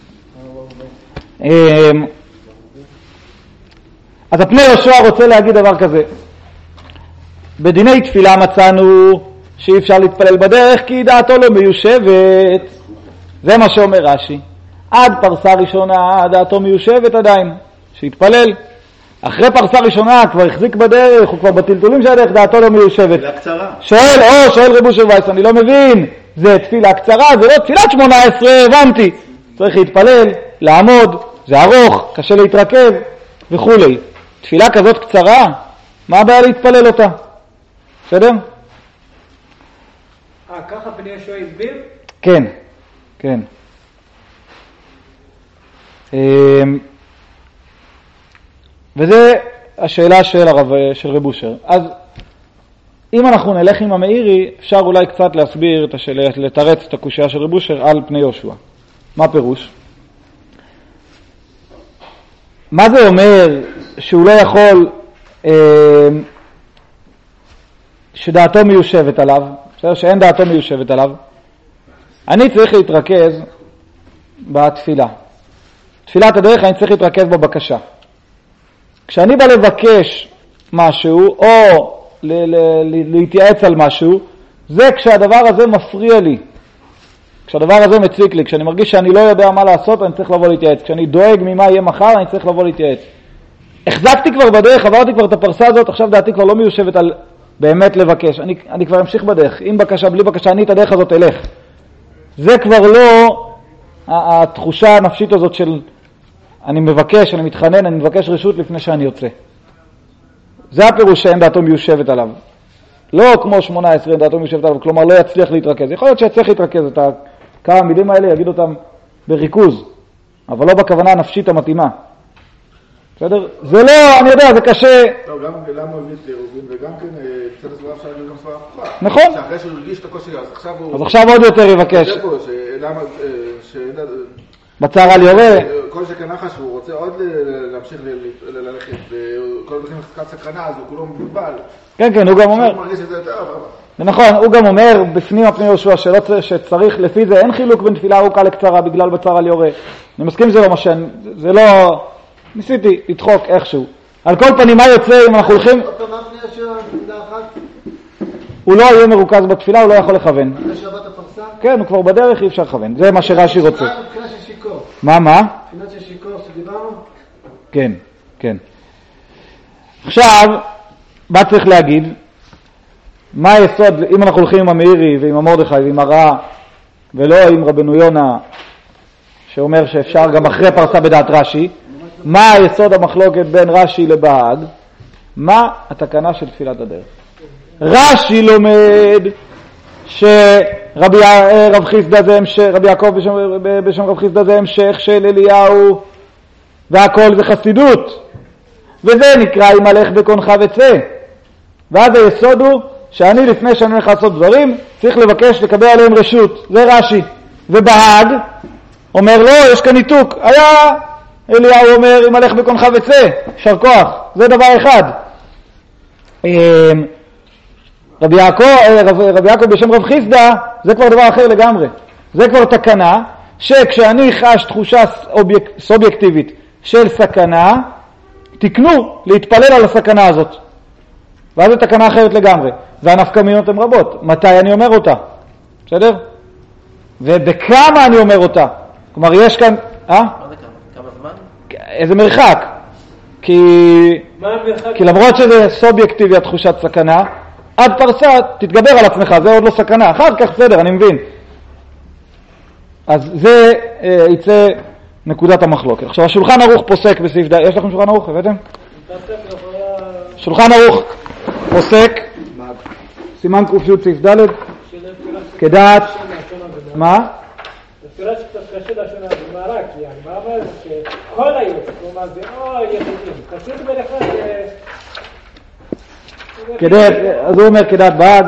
אז הפני יהושע רוצה להגיד דבר כזה. בדיני תפילה מצאנו שאי אפשר להתפלל בדרך כי דעתו לא מיושבת. זה מה שאומר רש"י. עד פרסה ראשונה דעתו מיושבת עדיין, שיתפלל. אחרי פרסה ראשונה כבר החזיק בדרך, הוא כבר בטלטולים של הדרך, דעתו לא מיושבת. תפילה קצרה. שואל, או, שואל רב אושר וייס, אני לא מבין, זה תפילה קצרה, זה לא תפילת שמונה עשרה, הבנתי. צריך להתפלל, לעמוד, זה ארוך, קשה להתרכב וכו'. תפילה כזאת קצרה, מה הבעיה להתפלל אותה? בסדר? אה, ככה בני יהושע הסביר? כן, כן. וזה השאלה של הרב, של רב אושר. אז אם אנחנו נלך עם המאירי, אפשר אולי קצת להסביר את השאלה, לתרץ את הקושיה של רב אושר על פני יהושע. מה פירוש? מה זה אומר שהוא לא יכול, אה, שדעתו מיושבת עליו, בסדר? שאין דעתו מיושבת עליו? אני צריך להתרכז בתפילה. תפילת הדרך אני צריך להתרכז בבקשה. כשאני בא לבקש משהו או ל- ל- ל- להתייעץ על משהו, זה כשהדבר הזה מפריע לי. כשהדבר הזה מציק לי, כשאני מרגיש שאני לא יודע מה לעשות, אני צריך לבוא להתייעץ. כשאני דואג ממה יהיה מחר, אני צריך לבוא להתייעץ. החזקתי כבר בדרך, עברתי כבר את הפרסה הזאת, עכשיו דעתי כבר לא מיושבת על באמת לבקש. אני, אני כבר אמשיך בדרך. עם בקשה, בלי בקשה, אני את הדרך הזאת אלך. זה כבר לא התחושה הנפשית הזאת של אני מבקש, אני מתחנן, אני מבקש רשות לפני שאני יוצא. זה הפירוש שאין דעתו מיושבת עליו. לא כמו שמונה עשרה אין דעתו מיושבת עליו, כלומר לא יצליח להתרכז. יכול להיות שיצליח להתרכז, את כמה המילים האלה יגיד אותם בריכוז, אבל לא בכוונה הנפשית המתאימה. בסדר? זה לא, אני יודע, זה קשה. לא, גם למה הוא הביא את רובין, וגם כן, קצת הסברה אפשר להגיד גם סברה הפוכה. נכון. שאחרי שהוא הרגיש את הקושי, אז עכשיו הוא... אז עכשיו עוד יותר יבקש. זה פה, שלמה, ש... בצער על יורה. כל שכן נחש, הוא רוצה עוד להמשיך ללכת, וכל הדרכים חזקת סכנה, אז הוא כולו מבולבל. כן, כן, הוא גם אומר. הוא מרגיש את זה יותר, אבל... ונכון, הוא גם אומר בפנים הפני יהושע שצריך לפי זה, אין חילוק בין תפילה ארוכה לקצרה בגלל בצער על יורה. אני מסכים שזה לא משן, זה לא... ניסיתי לדחוק איכשהו. על כל פנים, מה יוצא אם אנחנו הולכים... אותו מה פני יהושע, במילה אחת? הוא לא יהיה מרוכז בתפילה, הוא לא יכול לכוון. אחרי שבת הפרסה? כן, הוא כבר בדרך, אי אפשר לכוון. זה מה שרש"י רוצה. מבחינה של שיקור. מה, מה? מבחינה של שיקור שדיברנו? כן, כן. עכשיו, מה צריך להגיד? מה היסוד, אם אנחנו הולכים עם המאירי ועם המרדכי ועם הרעה, ולא עם רבנו יונה, שאומר שאפשר גם אחרי פרסה בדעת רש"י, מה היסוד המחלוקת בין רש"י לבהג? מה התקנה של תפילת הדרך? רש"י לומד שרבי רב חיסדא זה המשך, רבי יעקב בשם, בשם רב חיסדא זה המשך של אליהו, והכל זה חסידות, וזה נקרא אם הלך בקונך וצא. ואז היסוד הוא שאני לפני שאני הולך לעשות דברים צריך לבקש לקבל עליהם רשות. זה רש"י. ובהג אומר לא, יש כאן ניתוק. היה אליהו אומר אם הלך בקונך וצא, שר כוח. זה דבר אחד. רבי יעקב, רב, רבי יעקב בשם רב חיסדא זה כבר דבר אחר לגמרי. זה כבר תקנה שכשאני חש תחושה אוביק, סובייקטיבית של סכנה, תקנו להתפלל על הסכנה הזאת. ואז זו תקנה אחרת לגמרי. והנפקמינות הן רבות. מתי אני אומר אותה? בסדר? ובכמה אני אומר אותה? כלומר, יש כאן... אה? מה זה כמה? כמה זמן? איזה מרחק. כי... מה המרחק? כי למרות שזה סובייקטיבי התחושת סכנה, עד פרסה תתגבר על עצמך, זה עוד לא סכנה. אחר כך בסדר, אני מבין. אז זה אה, יצא נקודת המחלוקת. עכשיו, השולחן ערוך פוסק בסעיף ד', יש לכם שולחן ערוך, הבאתם? שולחן ערוך פוסק, סימן קופיות סעיף ד', כדעת, מה? תפילה שקצת קשה לשון הגמרא, כי הגמרא אומרת שכל היום, כלומר זה או יחידים, קשה דבר אחד כדעת, אז הוא אומר כדעת בהג,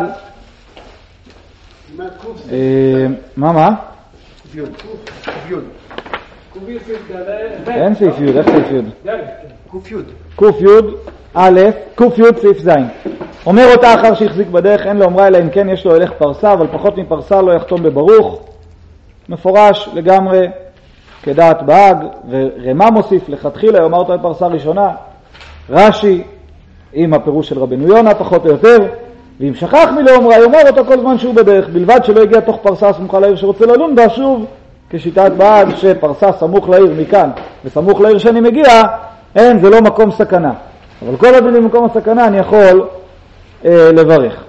מה מה? קופיוד, קופיוד. קוביל סעיף ד' אין סעיף י', איך סעיף י'? קופיוד. קופיוד, א', קופיוד סעיף ז'. אומר אותה אחר שהחזיק בדרך, אין לו אומרה אלא אם כן יש לו הלך פרסה, אבל פחות מפרסה לא יחתום בברוך. מפורש לגמרי כדעת בהג, ורמה מוסיף לכתחילה, יאמר אותו בפרסה ראשונה, רש"י עם הפירוש של רבנו יונה פחות או יותר, ואם שכח מלא אומרה, יאמר אותו כל זמן שהוא בדרך, בלבד שלא הגיע תוך פרסה סמוכה לעיר שרוצה ללון בה, שוב כשיטת בהג שפרסה סמוך לעיר מכאן וסמוך לעיר שאני מגיע, אין, זה לא מקום סכנה. אבל כל עוד אני במקום הסכנה אני יכול אה, לברך.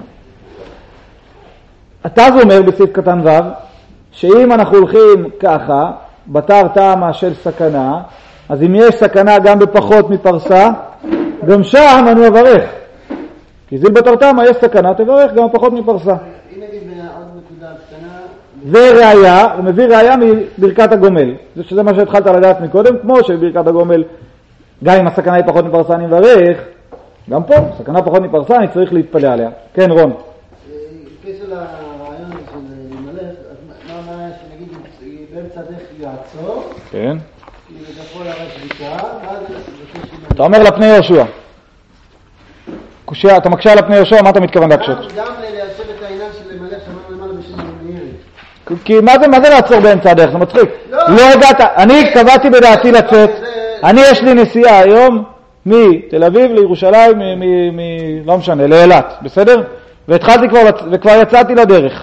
התז אומר בסעיף קטן ו' שאם אנחנו הולכים ככה, בתר טעמה של סכנה, אז אם יש סכנה גם בפחות מפרסה, גם שם אני אברך. כי זיל בתרתמה יש סכנה, תברך גם פחות מפרסה. אם נגיד עוד נקודה קטנה... זה ראיה, הוא מביא ראיה מברכת הגומל. זה שזה מה שהתחלת לדעת מקודם, כמו שברכת הגומל, גם אם הסכנה היא פחות מפרסה אני מברך, גם פה, סכנה פחות מפרסה אני צריך להתפלא עליה. כן, רון. בקשר לרעיון של להימלך, אז מה מה שנגיד, באמצע הדרך יעצור, כן. כי זה יכול להראה שביתה, ואז אתה אומר לפני יהושע. קושיה, אתה מקשה על הפני יהושע, מה אתה מתכוון להקשות? גם ליישב את העניין של למלך שמענו למעלה בשם מאירי. כי מה זה, מה זה לעצור באמצע הדרך? זה מצחיק. לא הגעת, אני קבעתי בדעתי לצאת, אני יש לי נסיעה היום מתל אביב לירושלים, לא משנה, לאילת, בסדר? והתחלתי כבר, וכבר יצאתי לדרך.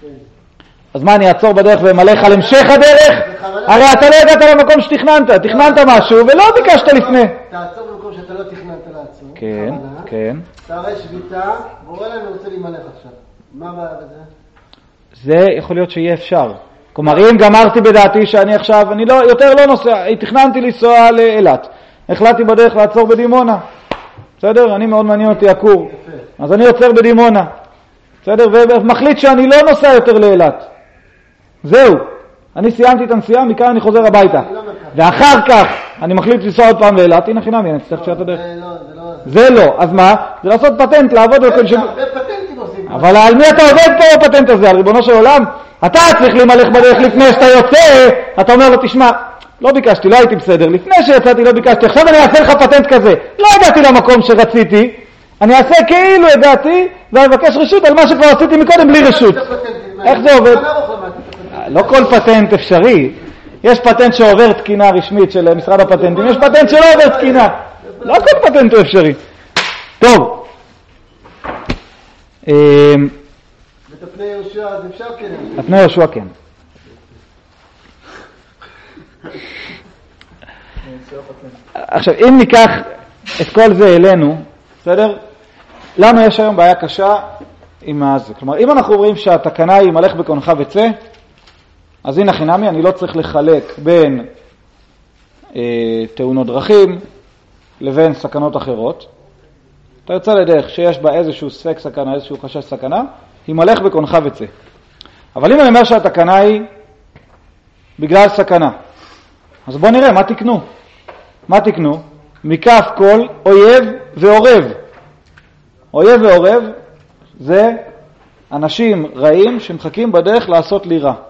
אז מה, אני אעצור בדרך ומלך על המשך הדרך? הרי אתה לא הגעת למקום שתכננת, תכננת משהו ולא ביקשת לפני. תעצור במקום שאתה לא תכננת לעצור. כן, כן. תראה שביתה, בורא להם ורוצה להימלך עכשיו. מה הבעיה בזה? זה יכול להיות שיהיה אפשר. כלומר, אם גמרתי בדעתי שאני עכשיו, אני לא, יותר לא נוסע, תכננתי לנסוע לאילת. החלטתי בדרך לעצור בדימונה. בסדר? אני מאוד מעניין אותי הקור. אז אני עוצר בדימונה. בסדר? ומחליט שאני לא נוסע יותר לאילת. זהו. אני סיימתי את הנסיעה, מכאן אני חוזר הביתה. ואחר כך אני מחליט לנסוע עוד פעם לאילת, הנה חינמי, אני צריך שאת הדרך. זה לא. אז מה? זה לעשות פטנט, לעבוד על כל שבוע. אבל על מי אתה עובד פה הפטנט הזה? על ריבונו של עולם? אתה צריך להימלך בדרך לפני שאתה יוצא, אתה אומר לו, תשמע, לא ביקשתי, לא הייתי בסדר, לפני שיצאתי לא ביקשתי, עכשיו אני אעשה לך פטנט כזה, לא הגעתי למקום שרציתי, אני אעשה כאילו הגעתי, ואני מבקש רשות על מה שכבר עשיתי מקודם בלי רשות. איך זה עובד? לא כל פטנט אפשרי, יש פטנט שעובר תקינה רשמית של משרד הפטנטים, יש פטנט שלא עובר תקינה, לא כל פטנט הוא אפשרי. טוב. ותפני יהושע אז אפשר כן? לפני יהושע כן. עכשיו, אם ניקח את כל זה אלינו, בסדר? לנו יש היום בעיה קשה עם זה. כלומר, אם אנחנו אומרים שהתקנה היא מלך בקונך וצא, אז הנה חינמי, אני לא צריך לחלק בין אה, תאונות דרכים לבין סכנות אחרות. אתה יוצא לדרך שיש בה איזשהו ספק סכנה, איזשהו חשש סכנה, היא מלך בקונך וצא. אבל אם אני אומר שהתקנה היא בגלל סכנה, אז בואו נראה, מה תקנו? מה תקנו? מכף כל אויב ועורב. אויב ועורב זה אנשים רעים שמחכים בדרך לעשות לי רע.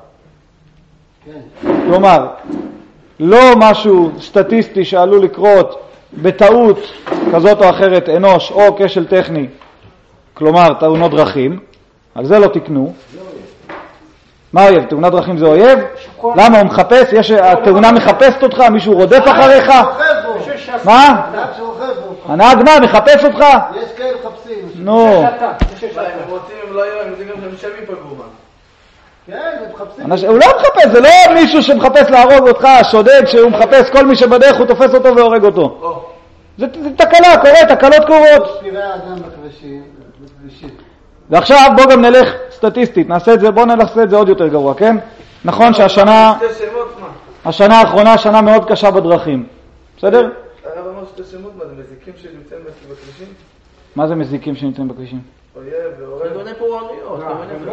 כלומר, לא משהו סטטיסטי שעלול לקרות בטעות כזאת או אחרת אנוש או כשל טכני, כלומר תאונות דרכים, על זה לא תקנו. מה אויב? תאונת דרכים זה אויב? למה הוא מחפש? יש, התאונה מחפשת אותך? מישהו רודף אחריך? מה? הנהג מה? מחפש אותך? יש כאלה מחפשים. נו. הם רוצים, הם לא יהיו, הם יודעים גם שהם יפגעו בה. כן, הם מחפשים. הוא לא מחפש, זה לא מישהו שמחפש להרוג אותך, שודד שהוא מחפש כל מי שבדרך הוא תופס אותו והורג אותו. זה תקלה, קורה, תקלות קורות. ספירי האדם בכבישים. ועכשיו בוא גם נלך סטטיסטית, נעשה את זה, בוא נעשה את זה עוד יותר גרוע, כן? נכון שהשנה, השנה האחרונה שנה מאוד קשה בדרכים, בסדר? הרב אמר שתי שמות, מה זה מזיקים שנמצאים בכבישים? מה זה מזיקים שנמצאים בכבישים? אויב ועורב. זה פורענויות.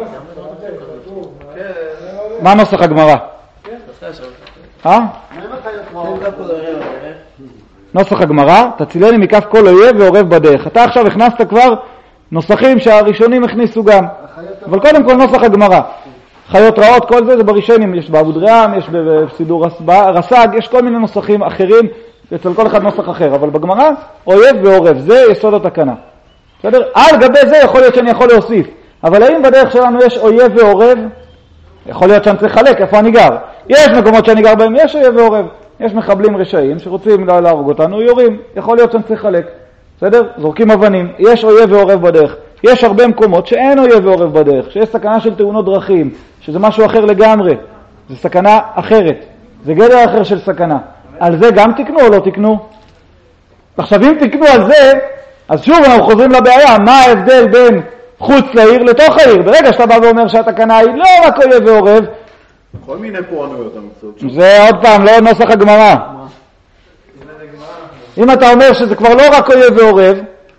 מה נוסח הגמרא? אה? נוסח הגמרא, תצילני מכף כל אויב ועורב בדרך. אתה עכשיו הכנסת כבר נוסחים שהראשונים הכניסו גם, אבל קודם כל נוסח הגמרא. חיות רעות, כל זה זה בראשונים, יש באבו דריאם, יש בסידור רס"ג, יש כל מיני נוסחים אחרים, אצל כל אחד נוסח אחר, אבל בגמרא אויב ועורב, זה יסוד התקנה. בסדר? על גבי זה יכול להיות שאני יכול להוסיף, אבל האם בדרך שלנו יש אויב ועורב? יכול להיות שאני צריך לחלק, איפה אני גר? יש מקומות שאני גר בהם, יש אויב ועורב, יש מחבלים רשעים שרוצים להרוג אותנו, יורים, יכול להיות שאני צריך לחלק. בסדר? זורקים אבנים, יש אויב ועורב בדרך. יש הרבה מקומות שאין אויב ועורב בדרך, שיש סכנה של תאונות דרכים, שזה משהו אחר לגמרי. זה סכנה אחרת. זה גדר אחר של סכנה. על זה גם תקנו או לא תקנו? עכשיו אם תקנו על זה, אז שוב אנחנו חוזרים לבעיה, מה ההבדל בין חוץ לעיר לתוך העיר? ברגע שאתה בא ואומר שהתקנה היא לא רק אויב ועורב, כל מיני פורענויות המקצועות. זה עוד פעם לא נוסח הגמרא. אם אתה אומר שזה כבר לא רק אויב ועורב,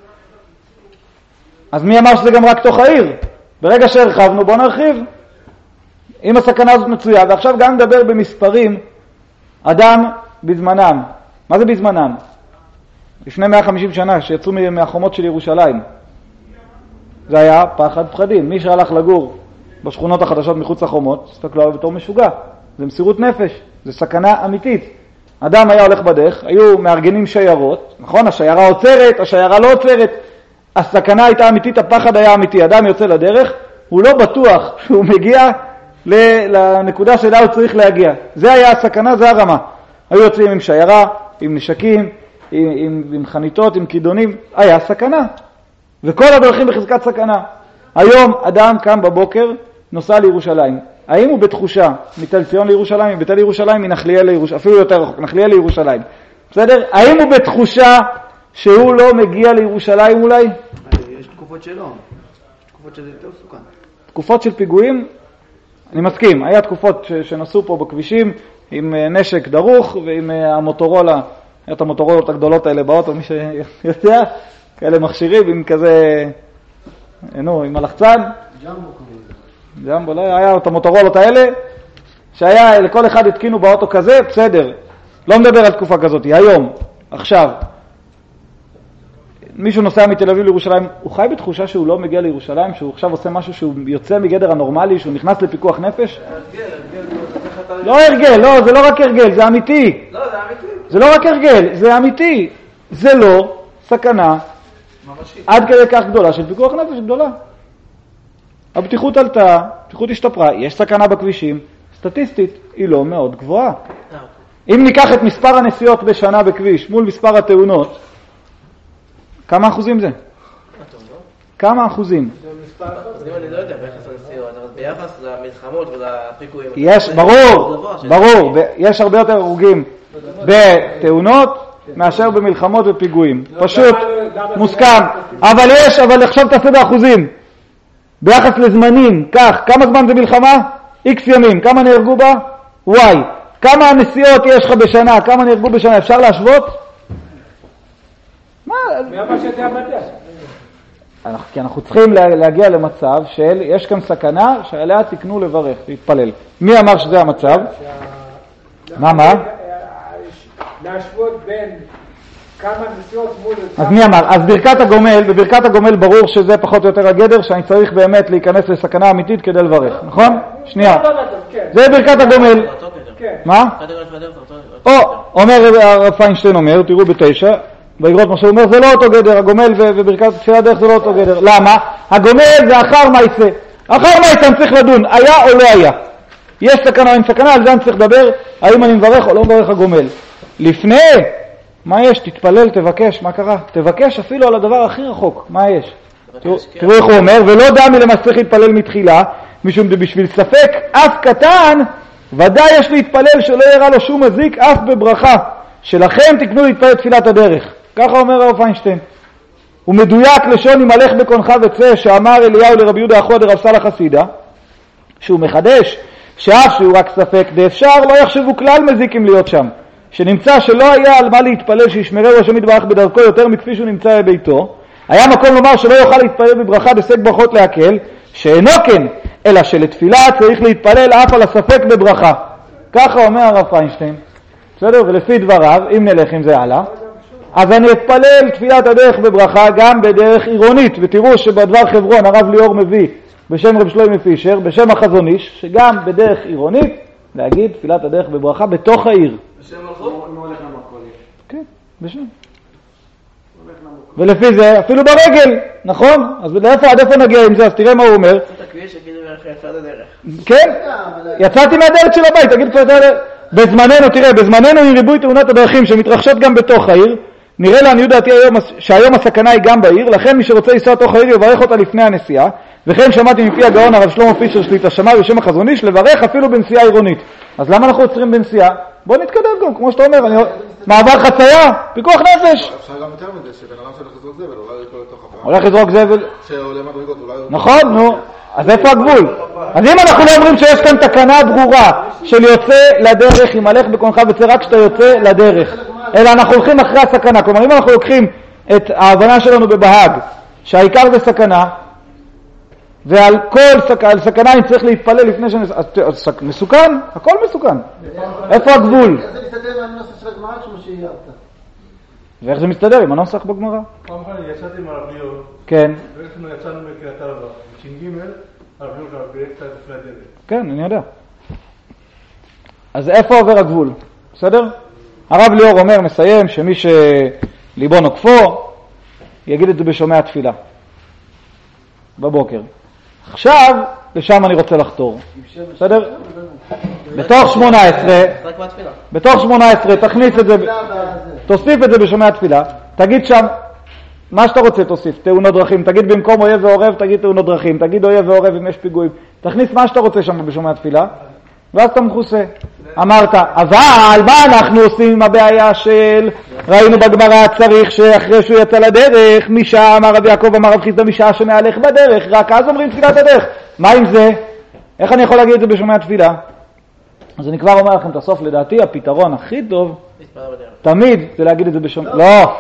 אז מי אמר שזה גם רק תוך העיר? ברגע שהרחבנו, בוא נרחיב. אם הסכנה הזאת מצויה, ועכשיו גם נדבר במספרים, אדם בזמנם. מה זה בזמנם? לפני מאה וחמישים שנה, שיצאו מהחומות של ירושלים. זה היה פחד פחדים. מי שהלך לגור בשכונות החדשות מחוץ לחומות, הסתכלו עליו בתור משוגע. זה מסירות נפש, זה סכנה אמיתית. אדם היה הולך בדרך, היו מארגנים שיירות, נכון? השיירה עוצרת, השיירה לא עוצרת. הסכנה הייתה אמיתית, הפחד היה אמיתי. אדם יוצא לדרך, הוא לא בטוח שהוא מגיע לנקודה שלה הוא צריך להגיע. זה היה הסכנה, זה הרמה. היו יוצאים עם שיירה, עם נשקים, עם, עם, עם חניתות, עם כידונים, היה סכנה. וכל הדרכים בחזקת סכנה. היום אדם קם בבוקר, נוסע לירושלים. האם הוא בתחושה מתל ציון לירושלים, מבית אל לירושלים, מנחליאל לירושלים, אפילו יותר רחוק, נחליאל לירושלים. בסדר? האם הוא בתחושה שהוא לא מגיע לירושלים אולי? יש תקופות שלא. תקופות שזה יותר סוכן. תקופות של פיגועים, אני מסכים. היה תקופות ש- שנסעו פה בכבישים עם נשק דרוך ועם המוטורולה, היה את המוטורולות הגדולות האלה באוטו, מי שיודע, כאלה מכשירים עם כזה, נו, עם הלחצן. ג'מבו קוראים. ג'מבו, לא היה את המוטורולות האלה, שהיה, לכל אחד התקינו באוטו כזה, בסדר. לא מדבר על תקופה כזאת, היום, עכשיו. מישהו נוסע מתל אביב לירושלים, הוא חי בתחושה שהוא לא מגיע לירושלים, שהוא עכשיו עושה משהו שהוא יוצא מגדר הנורמלי, שהוא נכנס לפיקוח נפש? הרגל, הרגל, לא הרגל, לא, זה לא רק הרגל, זה אמיתי. לא, זה אמיתי. זה לא רק הרגל, זה אמיתי. זה לא סכנה ממשית. עד כדי כך גדולה של פיקוח נפש גדולה. הבטיחות עלתה, הבטיחות השתפרה, יש סכנה בכבישים, סטטיסטית היא לא מאוד גבוהה. אם ניקח את מספר הנסיעות בשנה בכביש מול מספר התאונות, כמה אחוזים זה? כמה אחוזים? אז אם אני לא יודע ביחס לנסיעות, אבל ביחס למלחמות ולפיגועים... יש, ברור, ברור, יש הרבה יותר הרוגים בתאונות מאשר במלחמות ופיגועים. פשוט, מוסכם. אבל יש, אבל עכשיו תעשה באחוזים. ביחס לזמנים, כך, כמה זמן זה מלחמה? איקס ימים. כמה נהרגו בה? וואי. כמה נסיעות יש לך בשנה? כמה נהרגו בשנה? אפשר להשוות? מה? מה שאתה מדע? כי אנחנו צריכים להגיע למצב של, יש כאן סכנה שעליה תקנו לברך, להתפלל. מי אמר שזה המצב? מה, מה? להשוות בין כמה נסיעות מול... אז מי אמר? אז ברכת הגומל, בברכת הגומל ברור שזה פחות או יותר הגדר, שאני צריך באמת להיכנס לסכנה אמיתית כדי לברך, נכון? שנייה. זה ברכת הגומל. מה? או, אומר הרב פיינשטיין אומר, תראו בתשע, באגרות מה שהוא אומר, זה לא אותו גדר, הגומל וברכת תפילת דרך זה לא אותו גדר. למה? הגומל זה אחר מעשה. אחר מעשה אני צריך לדון, היה או לא היה. יש סכנה או אין סכנה, על זה אני צריך לדבר, האם אני מברך או לא מברך הגומל. לפני, מה יש? תתפלל, תבקש, מה קרה? תבקש אפילו על הדבר הכי רחוק, מה יש? תראו, תראו איך הוא אומר, ולא דמי למה שצריך להתפלל מתחילה, משום בשביל ספק אף קטן, ודאי יש להתפלל שלא יראה לו שום מזיק אף בברכה, שלכם תקנו להתפלל תפילת הדרך. ככה אומר הרב פיינשטיין. הוא מדויק לשון אם הלך בקונך וצא, שאמר אליהו לרבי יהודה אחו דרב סלח חסידה, שהוא מחדש, שאף שהוא רק ספק דאפשר, לא יחשבו כלל מזיקים להיות שם. שנמצא שלא היה על מה להתפלל שישמרהו השם יתברך בדרכו יותר מכפי שהוא נמצא בביתו, היה מקום לומר שלא יוכל להתפלל בברכה בסק ברכות להקל, שאינו כן, אלא שלתפילה צריך להתפלל אף על הספק בברכה. ככה אומר הרב פיינשטיין. בסדר? ולפי דבריו, אם נלך עם זה הלאה, אז אני אתפלל תפילת הדרך בברכה גם בדרך עירונית, ותראו שבדבר חברון הרב ליאור מביא בשם רב שלמה פישר, בשם החזון איש, שגם בדרך עירונית להגיד תפילת הדרך בברכה בתוך העיר. בשם הלכות? כן, בשם. ולפי זה, אפילו ברגל, נכון? אז לאיפה, עד איפה נגיע עם זה? אז תראה מה הוא אומר. את הכביש, תגידו תפילת הדרך. כן, יצאתי מהדלת של הבית, תגיד תפילת הדרך. בזמננו, תראה, בזמננו עם ריבוי תאונות הדרכים שמתרחשות גם בתוך העיר, נראה לעניות דעתי היום שהיום הסכנה היא גם בעיר, לכן מי שרוצה לנסוע תוך העיר יברך אותה לפני הנסיעה, וכן שמעתי מפי הגאון הרב שלמה פישר שליט"א שמע בשם החזון איש לברך אפילו בנסיעה עירונית. אז למה אנחנו עוצרים בנסיעה? בוא נתקדם גם, כמו שאתה אומר, אני... מעבר חצייה, פיקוח נפש. אפשר גם יותר מזה, שבן אדם שהולך לזרוק זבל, אולי יקול לתוך הפעם. הולך לזרוק זבל. שעולה מדרגות, אולי... נכון, נו. אז איפה הגבול? אז אם אנחנו לא אומרים שיש כאן תקנה ברורה של יוצא לדרך, אם הלך בקונך וצא רק כשאתה יוצא לדרך. אלא אנחנו הולכים אחרי הסכנה. כלומר, אם אנחנו לוקחים את ההבנה שלנו בבהג, שהעיקר זה סכנה, ועל כל סכ... על סכנה אני צריך להתפלל לפני שאני... אז מסוכן? הכל מסוכן. איפה הגבול? איך זה מסתדר עם הנוסח של הגמרא כמו שהערת? ואיך זה מסתדר עם הנוסח בגמרא? פעם אחת יצאתי עם הרב ליאור. כן. בעצם יצאנו מקריית ארבע. ש"ג, הרב ליאור כבר באמצע לפני הדרך. כן, אני יודע. אז איפה עובר הגבול? בסדר? הרב ליאור אומר, מסיים, שמי שליבו נוקפו, יגיד את זה בשומע תפילה. בבוקר. עכשיו, לשם אני רוצה לחתור. בסדר? בתוך שמונה עשרה, בתוך שמונה עשרה, תכניס את זה, תוסיף את זה בשומע תפילה, תגיד שם, מה שאתה רוצה תוסיף, תאונות דרכים, תגיד במקום אויב ועורב, תגיד תאונות דרכים, תגיד אויב ועורב אם יש פיגועים, תכניס מה שאתה רוצה שם בשומע תפילה, ואז אתה מכוסה. אמרת, אבל מה אנחנו עושים עם הבעיה של, ראינו בגמרא צריך שאחרי שהוא יצא לדרך, משעה אמר רבי יעקב אמר רב חיסדא משעה שמהלך בדרך, רק אז אומרים תפילת הדרך. מה עם זה? איך אני יכול להגיד את זה בשומע תפילה? אז אני כבר אומר לכם את הסוף, לדעתי הפתרון הכי טוב, תמיד זה להגיד את זה בשומע, לא.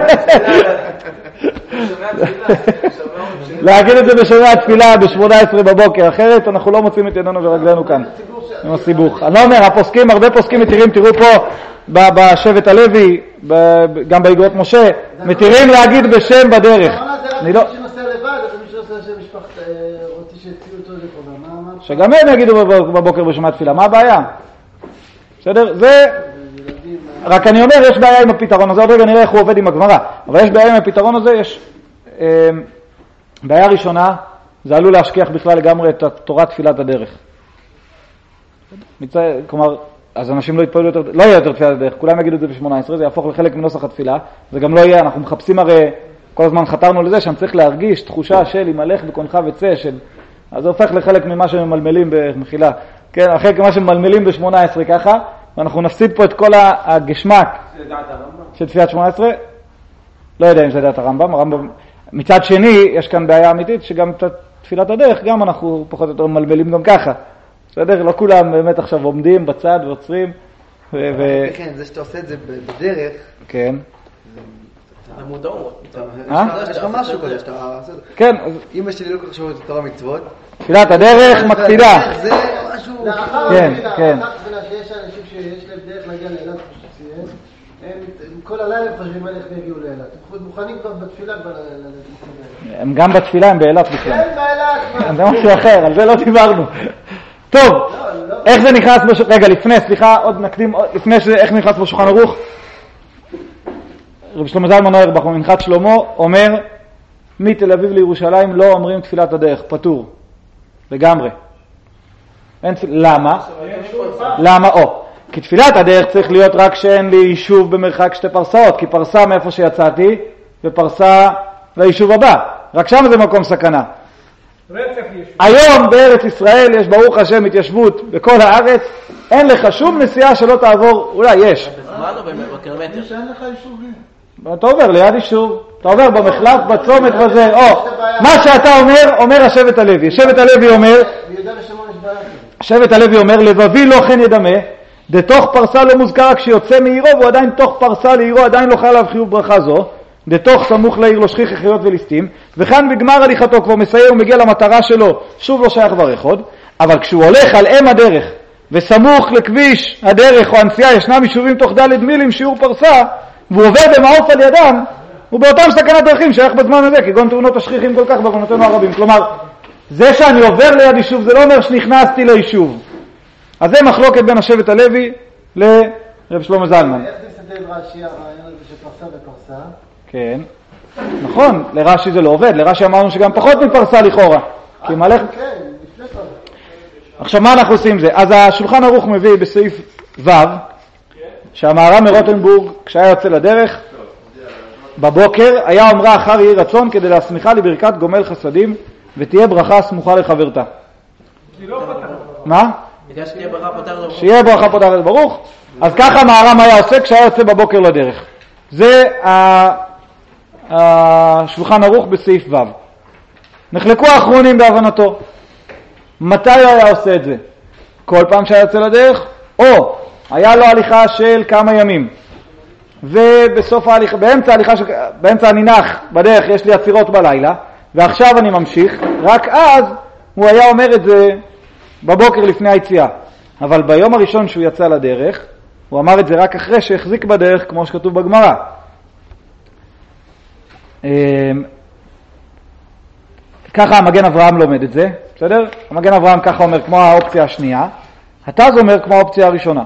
להגיד את זה בשומע תפילה ב-שמונה עשרה בבוקר, אחרת אנחנו לא מוצאים את ידנו ורגלנו כאן. עם הסיבוך. אני לא אומר, הפוסקים, הרבה פוסקים מתירים, תראו פה בשבט הלוי, גם באגרות משה, מתירים להגיד בשם בדרך. אני לא... מי שנוסע לבד, אז מי שנוסע שמשפחת רוצה שיציעו אותו לפה. מה אמרת? שגם הם יגידו בבוקר בשומע תפילה, מה הבעיה? בסדר? זה... רק אני אומר, יש בעיה עם הפתרון הזה, עוד רגע נראה איך הוא עובד עם הגמרא, אבל יש בעיה עם הפתרון הזה, יש... בעיה ראשונה, זה עלול להשכיח בכלל לגמרי את תורת תפילת הדרך. מצא, כלומר, אז אנשים לא יתפעלו יותר, לא יהיה יותר תפילת הדרך, כולם יגידו את זה ב-שמונה עשרה, זה יהפוך לחלק מנוסח התפילה, זה גם לא יהיה, אנחנו מחפשים הרי, כל הזמן חתרנו לזה, שאני צריך להרגיש תחושה של אם הלך בקונך וצא, של, אז זה הופך לחלק ממה שממלמלים במחילה, כן, אחרי כמה שממלמלים ב-שמונה עשרה ככה, ואנחנו נפסיד פה את כל הגשמק של תפילת שמונה עשרה, לא יודע אם זה דעת הרמב"ם, הרמב"ם, מצד שני, יש כאן בעיה אמיתית, שגם תפילת הדרך, גם אנחנו פחות או יותר ממלמלים גם ככה. בסדר? לא כולם באמת עכשיו עומדים בצד ועוצרים. כן, זה שאתה עושה את זה בדרך. כן. זה מודעות. יש לך משהו כזה שאתה עושה את זה. כן. אמא שלי לא כל כך שומעת את תורה מצוות. תפילת הדרך מקפידה. זה משהו... כן, כן. שיש אנשים שיש להם דרך להגיע לאילת, כמו שציין, הם כל הלילה חושבים על איך יגיעו לאילת. הם מוכנים כבר בתפילה לאילת. הם גם בתפילה, הם באילת בכלל. כן, באילת. זה משהו אחר, על זה לא דיברנו. טוב, איך זה נכנס בשולחן, רגע לפני, סליחה, עוד נקדים, לפני איך נכנס בשולחן ערוך, רבי שלמה זלמן אוירבך במנחת שלמה אומר, מתל אביב לירושלים לא אומרים תפילת הדרך, פטור, לגמרי. אין תפילה, למה? למה? או, כי תפילת הדרך צריך להיות רק שאין לי יישוב במרחק שתי פרסאות, כי פרסה מאיפה שיצאתי, ופרסה ליישוב הבא, רק שם זה מקום סכנה. היום בארץ ישראל יש ברוך השם התיישבות בכל הארץ, אין לך שום נסיעה שלא תעבור, אולי יש. בזמן או בקילומטר? שאין לך יישובים. אתה עובר ליד יישוב, אתה עובר במחלף, בצומת וזה, או, מה שאתה אומר, אומר השבט הלוי. שבט הלוי אומר, שבט הלוי אומר, לבבי לא כן ידמה, דתוך פרסה לא מוזכר כשיוצא מעירו, והוא עדיין תוך פרסה לעירו, עדיין לא חייב עליו חיוב ברכה זו, דתוך סמוך לעיר לא שכיח חיות וליסטים, וכאן בגמר הליכתו כבר מסיים ומגיע למטרה שלו, שוב לא שייך ברך עוד, אבל כשהוא הולך על אם הדרך, וסמוך לכביש הדרך או הנסיעה, ישנם יישובים תוך ד' מילים שיעור פרסה, והוא עובר במעוף על ידם, הוא באותם סכנת דרכים שייך בזמן הזה, כגון תאונות השכיחים כל כך בעוונותינו הרבים. כלומר, זה שאני עובר ליד יישוב, זה לא אומר שנכנסתי ליישוב. אז זה מחלוקת בין השבט הלוי לרב שלמה זלמן. איך זה מסתדר רש"י הרעיון הזה שפרסה ופרסה? כן, נכון, לרש"י זה לא עובד, לרש"י אמרנו שגם פחות מפרסה לכאורה. כי מלך... כן, לפני כבר. עכשיו מה אנחנו עושים זה? אז השולחן ערוך מביא בסעיף ו' שהמהר"ם מרוטנבורג כשהיה יוצא לדרך בבוקר היה אומרה אחר יהי רצון כדי להסמיכה לברכת גומל חסדים ותהיה ברכה סמוכה לחברתה. מה? שיהיה ברכה פותחת ברוך. אז ככה המהר"ם היה עושה כשהיה יוצא בבוקר לדרך. זה השולחן ערוך בסעיף ו'. נחלקו האחרונים בהבנתו. מתי הוא היה עושה את זה? כל פעם שהיה יוצא לדרך? או היה לו הליכה של כמה ימים. ובסוף ההליכה, באמצע ההליכה, באמצע הנינח בדרך יש לי עצירות בלילה, ועכשיו אני ממשיך, רק אז הוא היה אומר את זה בבוקר לפני היציאה. אבל ביום הראשון שהוא יצא לדרך, הוא אמר את זה רק אחרי שהחזיק בדרך, כמו שכתוב בגמרא. ככה המגן אברהם לומד את זה, בסדר? המגן אברהם ככה אומר כמו האופציה השנייה, התז אומר כמו האופציה הראשונה.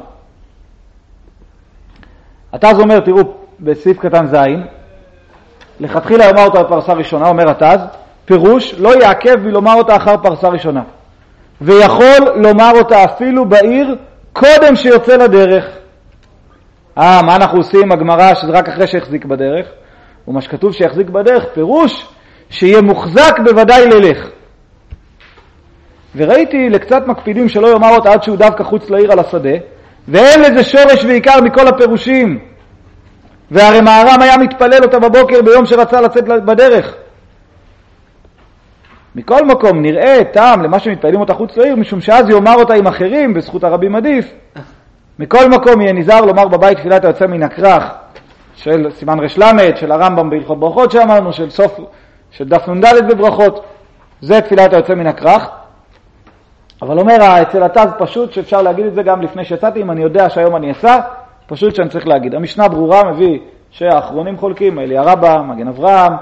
התז אומר, תראו, בסעיף קטן זין, לכתחילה יאמר אותה בפרסה ראשונה, אומר התז, פירוש לא יעכב מלומר אותה אחר פרסה ראשונה, ויכול לומר אותה אפילו בעיר קודם שיוצא לדרך. אה, מה אנחנו עושים? הגמרא שזה רק אחרי שהחזיק בדרך, ומה שכתוב שיחזיק בדרך, פירוש שיהיה מוחזק בוודאי ללך. וראיתי לקצת מקפידים שלא יאמר אותה עד שהוא דווקא חוץ לעיר על השדה, ואין לזה שורש ועיקר מכל הפירושים. והרי מהר"ם היה מתפלל אותה בבוקר ביום שרצה לצאת בדרך. מכל מקום נראה טעם למה שמתפעלים אותה חוץ לעיר, משום שאז יאמר אותה עם אחרים, בזכות הרבים עדיף. מכל מקום יהיה נזהר לומר בבית תפילת היוצא מן הכרך, של סימן רש למד, של הרמב"ם בהלכות ברכות שאמרנו, של סוף, של דף נ"ד בברכות, זה תפילת היוצא מן הכרך. אבל אומר, אצל התז פשוט שאפשר להגיד את זה גם לפני שיצאתי, אם אני יודע שהיום אני אצא, פשוט שאני צריך להגיד. המשנה ברורה מביא שהאחרונים חולקים, אליה רבא, מגן אברהם,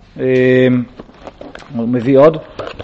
מביא עוד,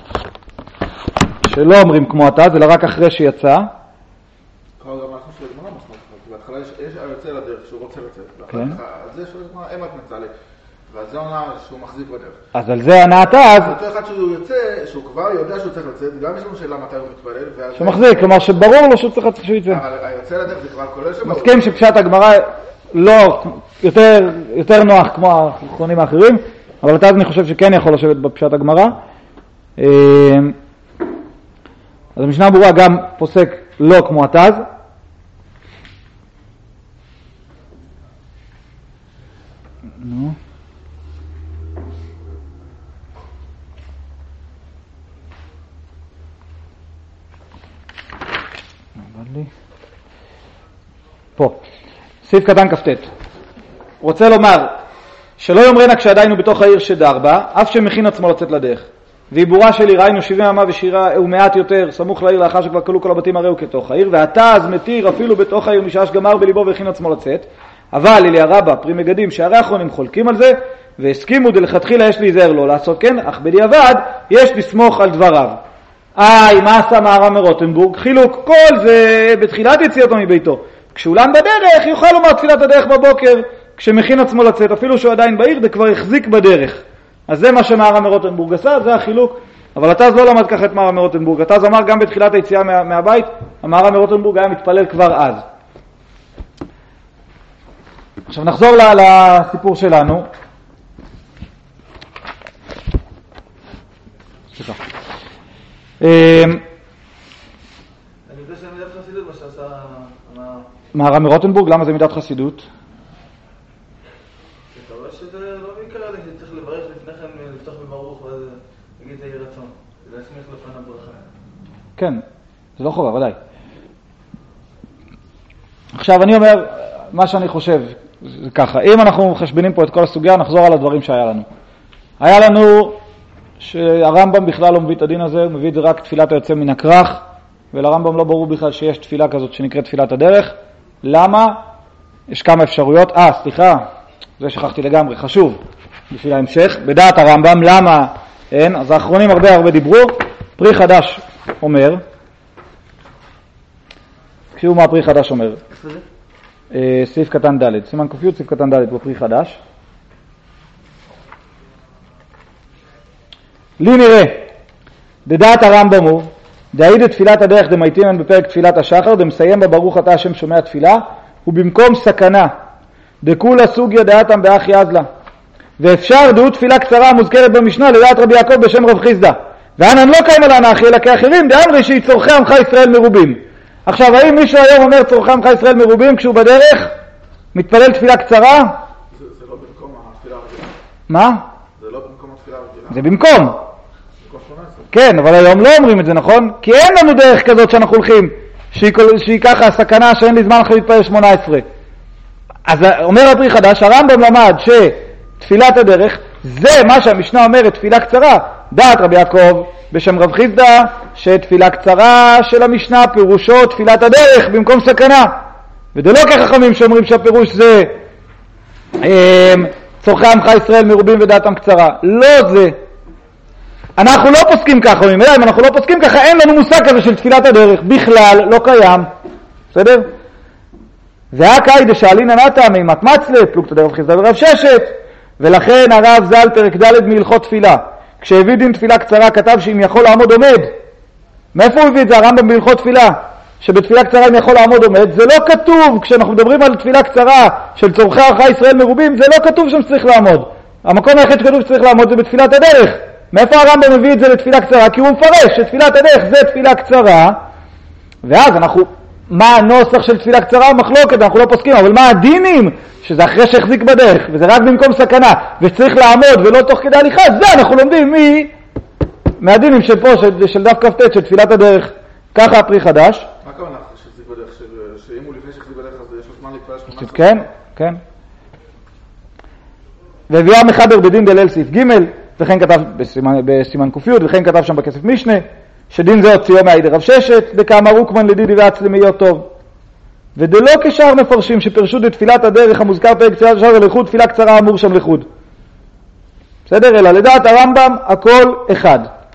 שלא אומרים כמו התז, אלא רק אחרי שיצא. כבר גם אנחנו של הגמרא משמעות, בהתחלה יש היוצא לדרך שהוא רוצה לצאת, על זה שהוא אומר, אין מתנצה לי, ועל זה עונה שהוא מחזיק בדרך. אז על זה ענה התז. אותו אחד שהוא יוצא, שהוא כבר יודע שהוא צריך לצאת, גם יש לנו שאלה מתי הוא מתפלל. שהוא מחזיק, כלומר שברור לו שהוא צריך שהוא יצא. אבל היוצא לדרך זה כבר כולל שברור. מסכים שפשט הגמרא לא, יותר, יותר נוח כמו האחרונים האחרים, אבל התז אני חושב שכן יכול לשבת בפשט הגמרא. אז המשנה ברורה גם פוסק לא כמו התז. נו. פה, סעיף קטן כ"ט. רוצה לומר שלא יאמרנה כשעדיין הוא בתוך העיר שדר בה, אף שמכין עצמו לצאת לדרך. ועיבורה שלי ראינו שבעים אמה ושירה ומעט יותר, סמוך לעיר לאחר שכבר כלו כל הבתים הרי הוא כתוך העיר, והתז מתיר אפילו בתוך העיר משעה שגמר בליבו והכין עצמו לצאת. אבל אליה רבא פרי מגדים שהרי האחרונים חולקים על זה, והסכימו דלכתחילה יש להיזהר לא לעשות כן, אך בדיעבד יש לסמוך על דבריו. איי, מה עשה מהר"ם מרוטנבורג? חילוק, כל זה בתחילת יציאתו מביתו. כשאולם בדרך יוכל לומר תפילת הדרך בבוקר, כשמכין עצמו לצאת, אפילו שהוא עדיין בעיר, זה כבר החזיק בדרך. אז זה מה שמהר"ם מרוטנבורג עשה, זה החילוק. אבל התז לא למד ככה את מהר"ם מרוטנבורג. התז אמר גם בתחילת היציאה מה, מהבית, המהר"ם מרוטנבורג היה מתפלל כבר אז. עכשיו נחזור לסיפור שלנו. סליחה. אני יודע שזה מידת חסידות מה שעשה מהר"ם מרוטנבורג, למה זה מידת חסידות? אתה רואה שזה לא בעיקר עלי, שצריך לברך לפני כן, לפתוח בברוך ואז להגיד יהי רצון, להסמיך לפניו ברכה. כן, זה לא חובה, ודאי. עכשיו אני אומר, מה שאני חושב זה ככה, אם אנחנו מחשבנים פה את כל הסוגיה, נחזור על הדברים שהיה לנו. היה לנו שהרמב"ם בכלל לא מביא את הדין הזה, הוא מביא את זה רק תפילת היוצא מן הכרך, ולרמב"ם לא ברור בכלל שיש תפילה כזאת שנקראת תפילת הדרך. למה? יש כמה אפשרויות. אה, סליחה, זה שכחתי לגמרי, חשוב בשביל ההמשך. בדעת הרמב"ם, למה אין? אז האחרונים הרבה הרבה דיברו. פרי חדש אומר, תקשיבו מה פרי חדש אומר. אה, סעיף קטן ד', סימן קופיות סעיף קטן ד' בפרי חדש. לי נראה, בדעת הרמב"ם הוא, דעיד את תפילת הדרך דמייטינן בפרק תפילת השחר, דמסיים בברוך אתה השם שומע תפילה, ובמקום סכנה, דכולה סוגיה דעתם באחי עזלה. ואפשר דעות תפילה קצרה מוזכרת במשנה לדעת רבי יעקב בשם רב חיסדא. ואנן לא קיים על האנכי אלא כאחרים, דאמרי שהיא צורכי עמך ישראל מרובים. עכשיו, האם מישהו היום אומר צורכי עמך ישראל מרובים כשהוא בדרך? מתפלל תפילה קצרה? זה, זה לא במקום התפילה הרגילה. מה? זה לא במקום התפילה הרגילה. זה במקום. כן, אבל היום לא אומרים את זה, נכון? כי אין לנו דרך כזאת שאנחנו הולכים, שהיא, שהיא ככה הסכנה שאין לי זמן אחרי להתפלל שמונה עשרה. אז אומר הפרי חדש, הרמב"ם למד שתפילת הדרך, זה מה שהמשנה אומרת, תפילה קצרה. דעת רבי יעקב בשם רב חיסדא, שתפילה קצרה של המשנה פירושו תפילת הדרך במקום סכנה. וזה לא כחכמים שאומרים שהפירוש זה צורכי עמך ישראל מרובים ודעתם קצרה. לא זה. אנחנו לא פוסקים ככה, אם אנחנו לא פוסקים ככה, אין לנו מושג כזה של תפילת הדרך. בכלל לא קיים. בסדר? זה הקאי דשאלין נתא מימת מצלת, פלוגתא דרב חיסדא ורב ששת, ולכן הרב ז"ל פרק ד' מהלכות תפילה. כשהביא דין תפילה קצרה כתב שאם יכול לעמוד עומד. מאיפה הוא הביא את זה? הרמב"ם בהלכות תפילה. שבתפילה קצרה אם יכול לעמוד עומד, זה לא כתוב. כשאנחנו מדברים על תפילה קצרה של צורכי עמך ישראל מרובים, זה לא כתוב שם שצריך לעמוד. המקום היחיד שכתוב שצריך לעמוד זה בתפילת הדרך. מאיפה הרמב"ם מביא את זה לתפילה קצרה? כי הוא מפרש שתפילת הדרך זה תפילה קצרה, ואז אנחנו, מה הנוסח של תפילה קצרה? מחלוקת, אנחנו לא פוסקים, אבל מה הדינים? שזה אחרי שהחזיק בדרך, וזה רק במקום סכנה, וצריך לעמוד ולא תוך כדי הליכה, זה אנחנו לומדים מי? מהדינים של פה, של, של דף כ"ט, של תפילת הדרך. ככה הפרי חדש. מה הכוונה שהחזיק בדרך? שאם הוא לפני שהחזיק בדרך, אז יש לו זמן להתפלל שמונה עשרה? כן, כן. והביאה מחבר בדין דלל סעיף ג', וכן כתב בסימן, בסימן קופיות, וכן כתב שם בכסף משנה, שדין זה הוציאו מהעיד רב ששת, דקאמר רוקמן לדידי ועצלמי להיות טוב. ודלא כשאר מפרשים שפרשו לתפילת הדרך המוזכר פרק תפילת השער לחוד, תפילה קצרה אמור שם לחוד. בסדר? אלא לדעת הרמב"ם הכל אחד.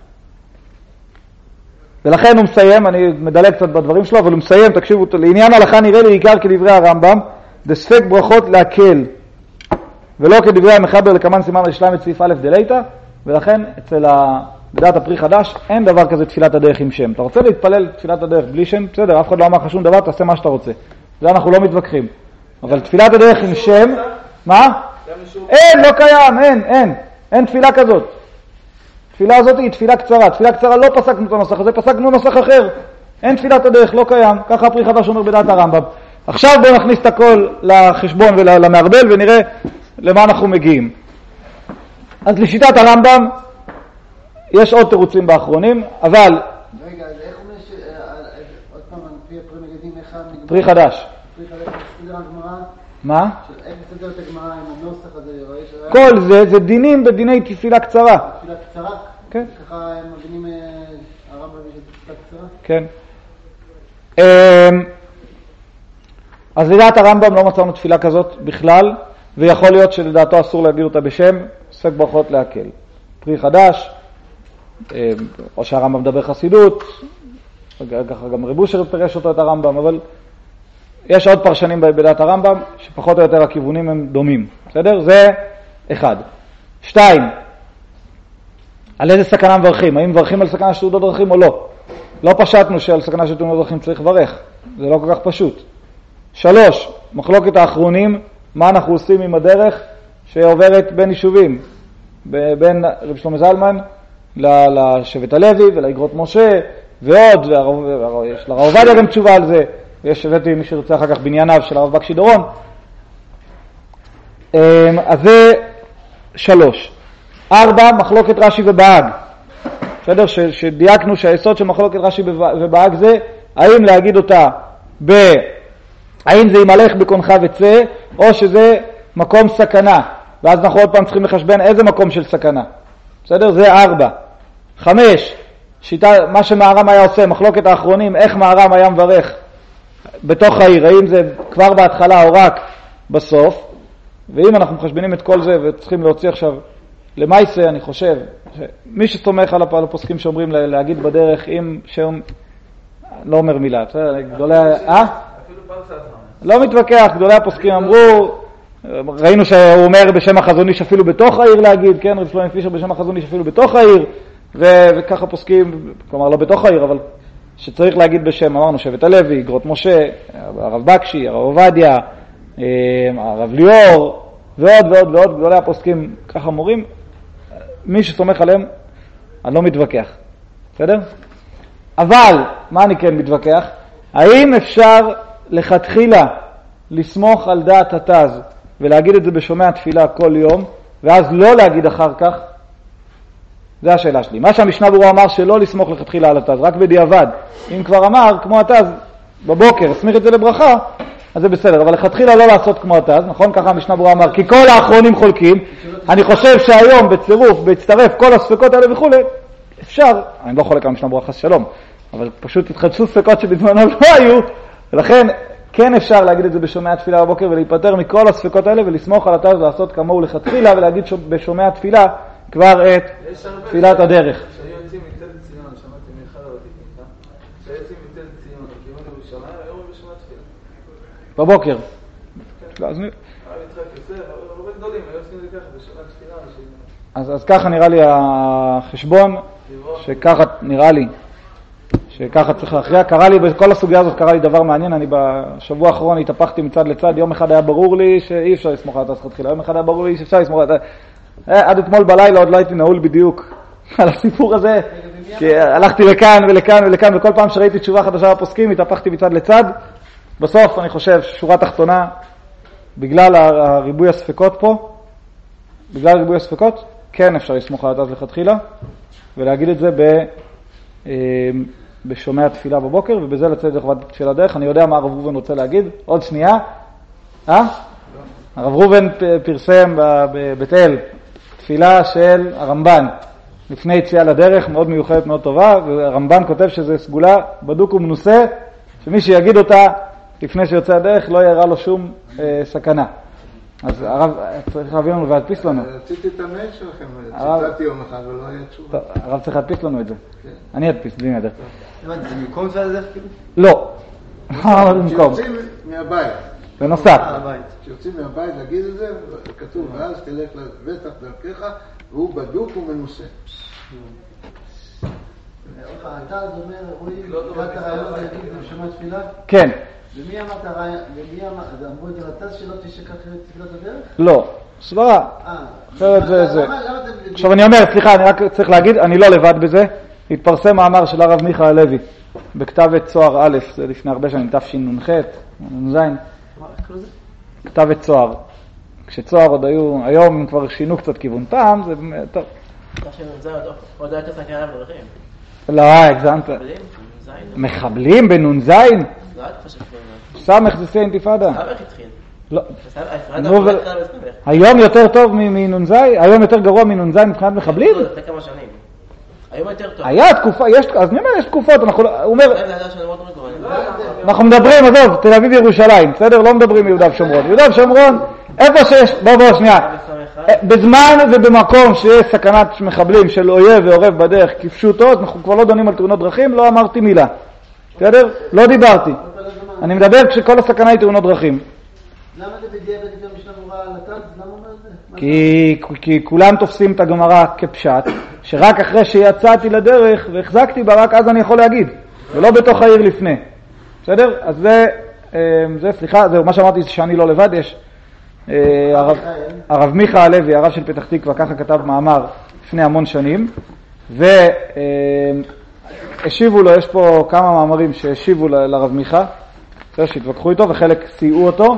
ולכן הוא מסיים, אני מדלג קצת בדברים שלו, אבל הוא מסיים, תקשיבו, לעניין ההלכה נראה לי עיקר כדברי הרמב"ם, דספק ברכות להקל, ולא כדברי המחבר לכמן סימן רשלם את סעיף א' דלייתא, ולכן אצל בדעת הפרי חדש אין דבר כזה תפילת הדרך עם שם. אתה רוצה להתפלל תפילת הדרך בלי שם? בסדר, אף אחד לא אמר לך שום דבר, תעשה מה שאתה רוצה. זה אנחנו לא מתווכחים. אבל תפילת הדרך עם שם, מה? אין, לא קיים, אין, אין. אין תפילה כזאת. תפילה הזאת היא תפילה קצרה. תפילה קצרה לא פסקנו את הנוסח הזה, פסקנו נוסח אחר. אין תפילת הדרך, לא קיים. ככה הפרי חדש אומר בדעת הרמב"ם. עכשיו בואו נכניס את הכל לחשבון ולמערבל ונראה למה אנחנו מגיעים. אז לשיטת הרמב"ם יש עוד תירוצים באחרונים, אבל... רגע, איך אומר ש... עוד פעם, על פי הפרי מגדים, איך המגמר... פרי חדש. פרי חדש, מסתדר הגמרא? מה? איך מסתדר את הגמרא עם הנוסח הזה? כל זה, זה דינים בדיני תפילה קצרה. תפילה קצרה? כן. ככה הם מבינים הרמב"ם של תפילה קצרה? כן. אז לדעת הרמב"ם לא מצאנו תפילה כזאת בכלל, ויכול להיות שלדעתו אסור להגיד אותה בשם, עוסק ברכות להקל. פרי חדש, או שהרמב"ם מדבר חסידות, ככה גם רב אושר פרש אותו את הרמב"ם, אבל יש עוד פרשנים בדעת הרמב"ם שפחות או יותר הכיוונים הם דומים. בסדר? זה אחד. שתיים, על איזה סכנה מברכים? האם מברכים על סכנה של תאונות דרכים או לא? לא פשטנו שעל סכנה של תאונות דרכים צריך לברך. זה לא כל כך פשוט. שלוש, מחלוקת האחרונים, מה אנחנו עושים עם הדרך שעוברת בין יישובים, בין רב שלמה זלמן לשבט הלוי ולאגרות משה ועוד, יש לרב עובדיה גם תשובה על זה, יש הבאתי מי שרוצה אחר כך בנייניו של הרב בקשי דורון. אז זה שלוש. ארבע, מחלוקת רש"י ובהאג. בסדר? שדייקנו שהיסוד של מחלוקת רש"י ובהאג זה האם להגיד אותה ב... האם זה ימלך בקונך וצא, או שזה מקום סכנה. ואז אנחנו עוד פעם צריכים לחשבן איזה מקום של סכנה. בסדר? זה ארבע. חמש, שיטה, מה שמהר"ם היה עושה, מחלוקת האחרונים, איך מהר"ם היה מברך בתוך העיר, האם זה כבר בהתחלה או רק בסוף. ואם אנחנו מחשבנים את כל זה וצריכים להוציא עכשיו למעשה, אני חושב, מי שסומך על הפוסקים שאומרים להגיד בדרך, אם שם, לא אומר מילה, גדולי, אה? לא מתווכח, גדולי הפוסקים אמרו, ראינו שהוא אומר בשם החזון איש אפילו בתוך העיר להגיד, כן, רב שלמה פישר בשם החזון איש אפילו בתוך העיר, ו- וככה פוסקים, כלומר לא בתוך העיר, אבל שצריך להגיד בשם, אמרנו שבט הלוי, אגרות משה, הרב בקשי, הרב עובדיה, הרב ליאור, ועוד ועוד ועוד, גדולי הפוסקים ככה מורים, מי שסומך עליהם, אני לא מתווכח, בסדר? אבל, מה אני כן מתווכח? האם אפשר לכתחילה לסמוך על דעת התז ולהגיד את זה בשומע תפילה כל יום, ואז לא להגיד אחר כך? זה השאלה שלי. מה שהמשנה ברורה אמר שלא לסמוך לכתחילה על התז, רק בדיעבד. אם כבר אמר, כמו התז, בבוקר, הסמיך את זה לברכה, אז זה בסדר, אבל לכתחילה לא לעשות כמו התז, נכון? ככה המשנה ברורה אמר, כי כל האחרונים חולקים, אני חושב שהיום בצירוף, בהצטרף כל הספקות האלה וכו', אפשר, אני לא חולק על המשנה ברורה חס שלום, אבל פשוט התחדשו ספקות שבזמנו לא היו, ולכן כן אפשר להגיד את זה בשומע תפילה בבוקר ולהיפטר מכל הספקות האלה ולסמוך על התז לעשות כמוהו לכתחילה ולהגיד בשומע תפילה כבר את תפילת הדרך. כשהיו יוצאים מצד ציון, שמעתי מאחד הוותיקים, כשהיו יוצאים מצד ציון, כיוון ירושלים, היום הם בשומע תפילה. בבוקר. אז אז ככה נראה לי החשבון, שככה נראה לי, שככה צריך להכריע. קרה לי, בכל הסוגיה הזאת קרה לי דבר מעניין, אני בשבוע האחרון התהפכתי מצד לצד, יום אחד היה ברור לי שאי אפשר לסמוך על התז לכתחילה, יום אחד היה ברור לי שאפשר לסמוך על התז. עד אתמול בלילה עוד לא הייתי נעול בדיוק על הסיפור הזה, כי הלכתי לכאן ולכאן ולכאן, וכל פעם שראיתי תשובה חדשה בפוסקים, התהפכתי מצד לצד. בסוף אני חושב, שורה תחתונה, בגלל הריבוי הספקות פה, בגלל ריבוי הספקות, כן אפשר לסמוך על התז לכתחילה, ולהגיד את זה ב, בשומע תפילה בבוקר, ובזה לצאת לכבוד של הדרך. אני יודע מה הרב ראובן רוצה להגיד. עוד שנייה. אה? הרב ראובן פרסם בבית אל תפילה של הרמב"ן, לפני יציאה לדרך, מאוד מיוחדת, מאוד טובה, והרמב"ן כותב שזה סגולה בדוק ומנוסה, שמי שיגיד אותה לפני שיוצא הדרך לא יראה לו שום אה, סכנה. אז הרב צריך להביא לנו והדפיס לנו. רציתי את המייל שלכם, ציטטתי יום אחד ולא היה תשובה. הרב צריך להדפיס לנו את זה. אני אדפיס, בלי נדר. זה במקום זה זה? לא. כשיוצאים מהבית. בנוסף. כשיוצאים מהבית להגיד את זה, כתוב, ואז תלך לבטח דרכך, והוא בדוק ומנוסה. אתה אז אומר, רואי, קראת הרעיון להגיד את זה בשומע תפילה? כן. ומי אמר את הרעיון, ומי אמרו את זה לתז שלא תשכח תפילת הדרך? לא, סברה. אה. אחרת זה זה. עכשיו אני אומר, סליחה, אני רק צריך להגיד, אני לא לבד בזה. התפרסם מאמר של הרב מיכה הלוי, בכתב עת צוהר א', זה לפני הרבה שנים, תשנ"ח, נ"ז. כתב עת צוהר. כשצוהר עוד היו, היום כבר שינו קצת כיוון. פעם זה טוב. תשנ"ז עוד הייתה סכנה בדרכים. לא, הגזמת. מחבלים בנ"ז? סמך זה שיא אינתיפאדה. סמך התחיל. לא. היום יותר טוב מנ"ז? היום יותר גרוע מנ"ז מבחינת מחבלים? לפני כמה שנים. היום יותר טוב. היה תקופה, יש, אז נאמר, יש תקופות, אנחנו, הוא אומר, אנחנו מדברים, עזוב, תל אביב ירושלים, בסדר? לא מדברים מיהודה ושומרון. יהודה ושומרון, איפה שיש, בוא בוא, שנייה. בזמן ובמקום שיש סכנת מחבלים של אויב ועורב בדרך כפשוטו, אנחנו כבר לא דנים על תאונות דרכים, לא אמרתי מילה. בסדר? לא דיברתי. אני מדבר כשכל הסכנה היא תאונות דרכים. למה זה בדיעה בדיוק המשנה ברורה על התז? למה אומר את זה? כי, כי כולם תופסים את הגמרא כפשט, שרק אחרי שיצאתי לדרך והחזקתי בה, רק אז אני יכול להגיד, ולא בתוך העיר לפני. בסדר? אז זה, זה סליחה, זה מה שאמרתי שאני לא לבד, יש הרב, הרב מיכה הלוי, הרב של פתח תקווה, ככה כתב מאמר לפני המון שנים, והשיבו לו, יש פה כמה מאמרים שהשיבו לרב מיכה, שהתווכחו איתו וחלק סייעו אותו.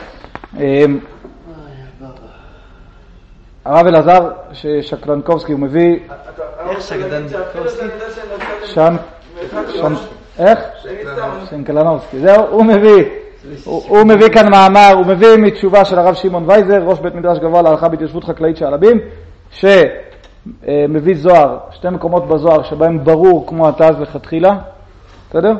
הרב אלעזר שקלנקובסקי הוא מביא איך שקלנקובסקי? שם שם איך? שקלנובסקי. זהו, הוא מביא הוא מביא כאן מאמר, הוא מביא מתשובה של הרב שמעון וייזר, ראש בית מדרש גבוה להלכה בהתיישבות חקלאית שעלבים, שמביא זוהר, שתי מקומות בזוהר שבהם ברור כמו התז לכתחילה, בסדר?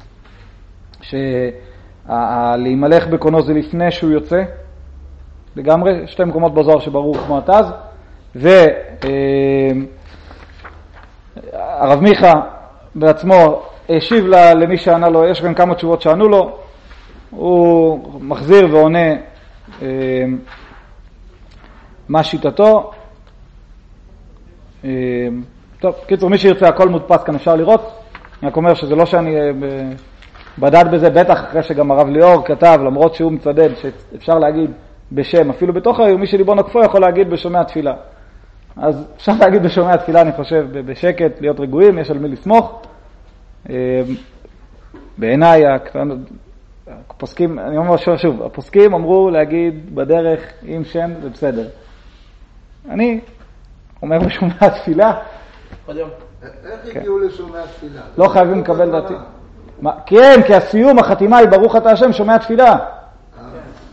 שלהימלך בקונו זה לפני שהוא יוצא, לגמרי, שתי מקומות בזוהר שברור כמו התז, והרב מיכה בעצמו השיב למי שענה לו, יש גם כמה תשובות שענו לו, הוא מחזיר ועונה מה שיטתו. טוב, קיצור, מי שירצה, הכל מודפס כאן, אפשר לראות. אני רק אומר שזה לא שאני בדד בזה, בטח אחרי שגם הרב ליאור כתב, למרות שהוא מצדד שאפשר להגיד בשם, אפילו בתוך היום, מי שליבו נקפו יכול להגיד בשומע תפילה. אז אפשר להגיד בשומע תפילה, אני חושב, בשקט, להיות רגועים, יש על מי לסמוך. בעיניי, הפוסקים, אני אומר שוב, שוב, הפוסקים אמרו להגיד בדרך עם שם, זה בסדר. אני אומר בשומע תפילה. איך הגיעו לשומע תפילה? לא חייבים לקבל דעתי. כן, כי הסיום, החתימה היא ברוך אתה השם, שומע תפילה.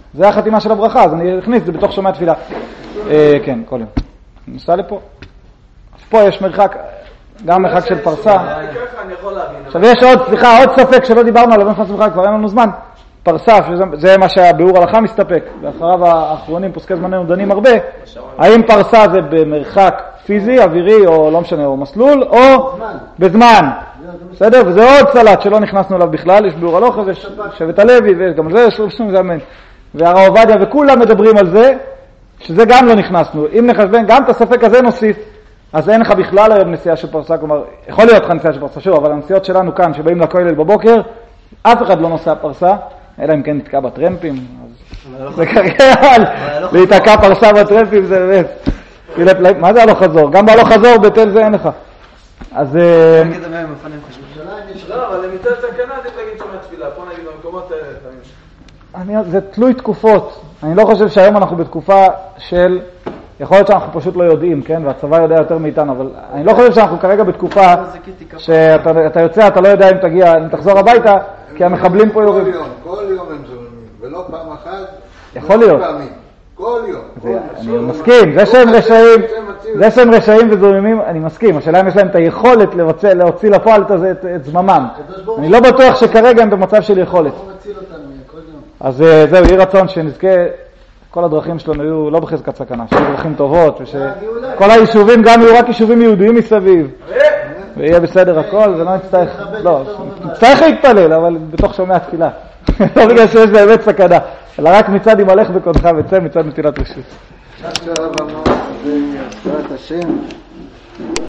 זה החתימה של הברכה, אז אני אכניס את זה בתוך שומע תפילה. אה, כן, כל יום. ניסה לפה. אז פה יש מרחק, גם מרחק של פרסה. עכשיו יש עוד, סליחה, עוד ספק שלא דיברנו עליו, נכנס למרחק, כבר אין לנו זמן. פרסה, זה מה שהביאור הלכה מסתפק, ואחריו האחרונים פוסקי זמננו דנים הרבה, האם פרסה זה במרחק פיזי, אווירי, או לא משנה, או מסלול, או בזמן. בסדר? וזה עוד סלט שלא נכנסנו אליו בכלל, יש ביאור הלכה, ויש שבט הלוי, וגם על זה יש רבשום, זה אמן. והרב עובדיה, וכולם מדברים על זה, שזה גם לא נכנסנו. אם נחשבן, גם את הספק הזה נוסיף, אז אין לך בכלל היום נסיעה של פרסה, כלומר, יכול להיות לך נסיעה של פרסה, שוב, אבל הנסיעות שלנו כאן, שבאים לכולל בבוקר, אף אחד לא נוסע פרסה, אלא אם כן נתקע בטרמפים, אז זה קריין, להתקע פרסה בטרמפים זה באמת, מה זה הלוך חזור? גם בהלוך חזור בתל זה אין לך. אז... לא, אבל למצד סכנה עדיף להגיד שומע תפילה, פה נגיד במקומות האלה. זה תלוי תקופות, אני לא חושב שהיום אנחנו בתקופה של, יכול להיות שאנחנו פשוט לא יודעים, כן, והצבא יודע יותר מאיתנו, אבל אני לא חושב שאנחנו כרגע בתקופה שאתה יוצא, אתה לא יודע אם תגיע, אם תחזור הביתה, כי המחבלים פה יורים. כל יום, כל יום הם זורמים, ולא פעם אחת, יכול להיות. כל יום. אני מסכים, זה שהם רשעים, זה שהם רשעים וזורמים, אני מסכים, השאלה אם יש להם את היכולת להוציא לפועל את זממם. אני לא בטוח שכרגע הם במצב של יכולת. אז זהו, יהי רצון שנזכה, כל הדרכים שלנו יהיו לא בחזקת סכנה, שיהיו דרכים טובות, ושכל היישובים גם יהיו רק יישובים יהודיים מסביב. ויהיה בסדר הכל, ולא נצטרך, לא, נצטרך להתפלל, אבל בתוך שומע תפילה. לא בגלל שיש באמת סכנה, אלא רק מצד אם הלך בקודך וצא מצד נטילת רשות. עכשיו אמר, זה השפעת השם.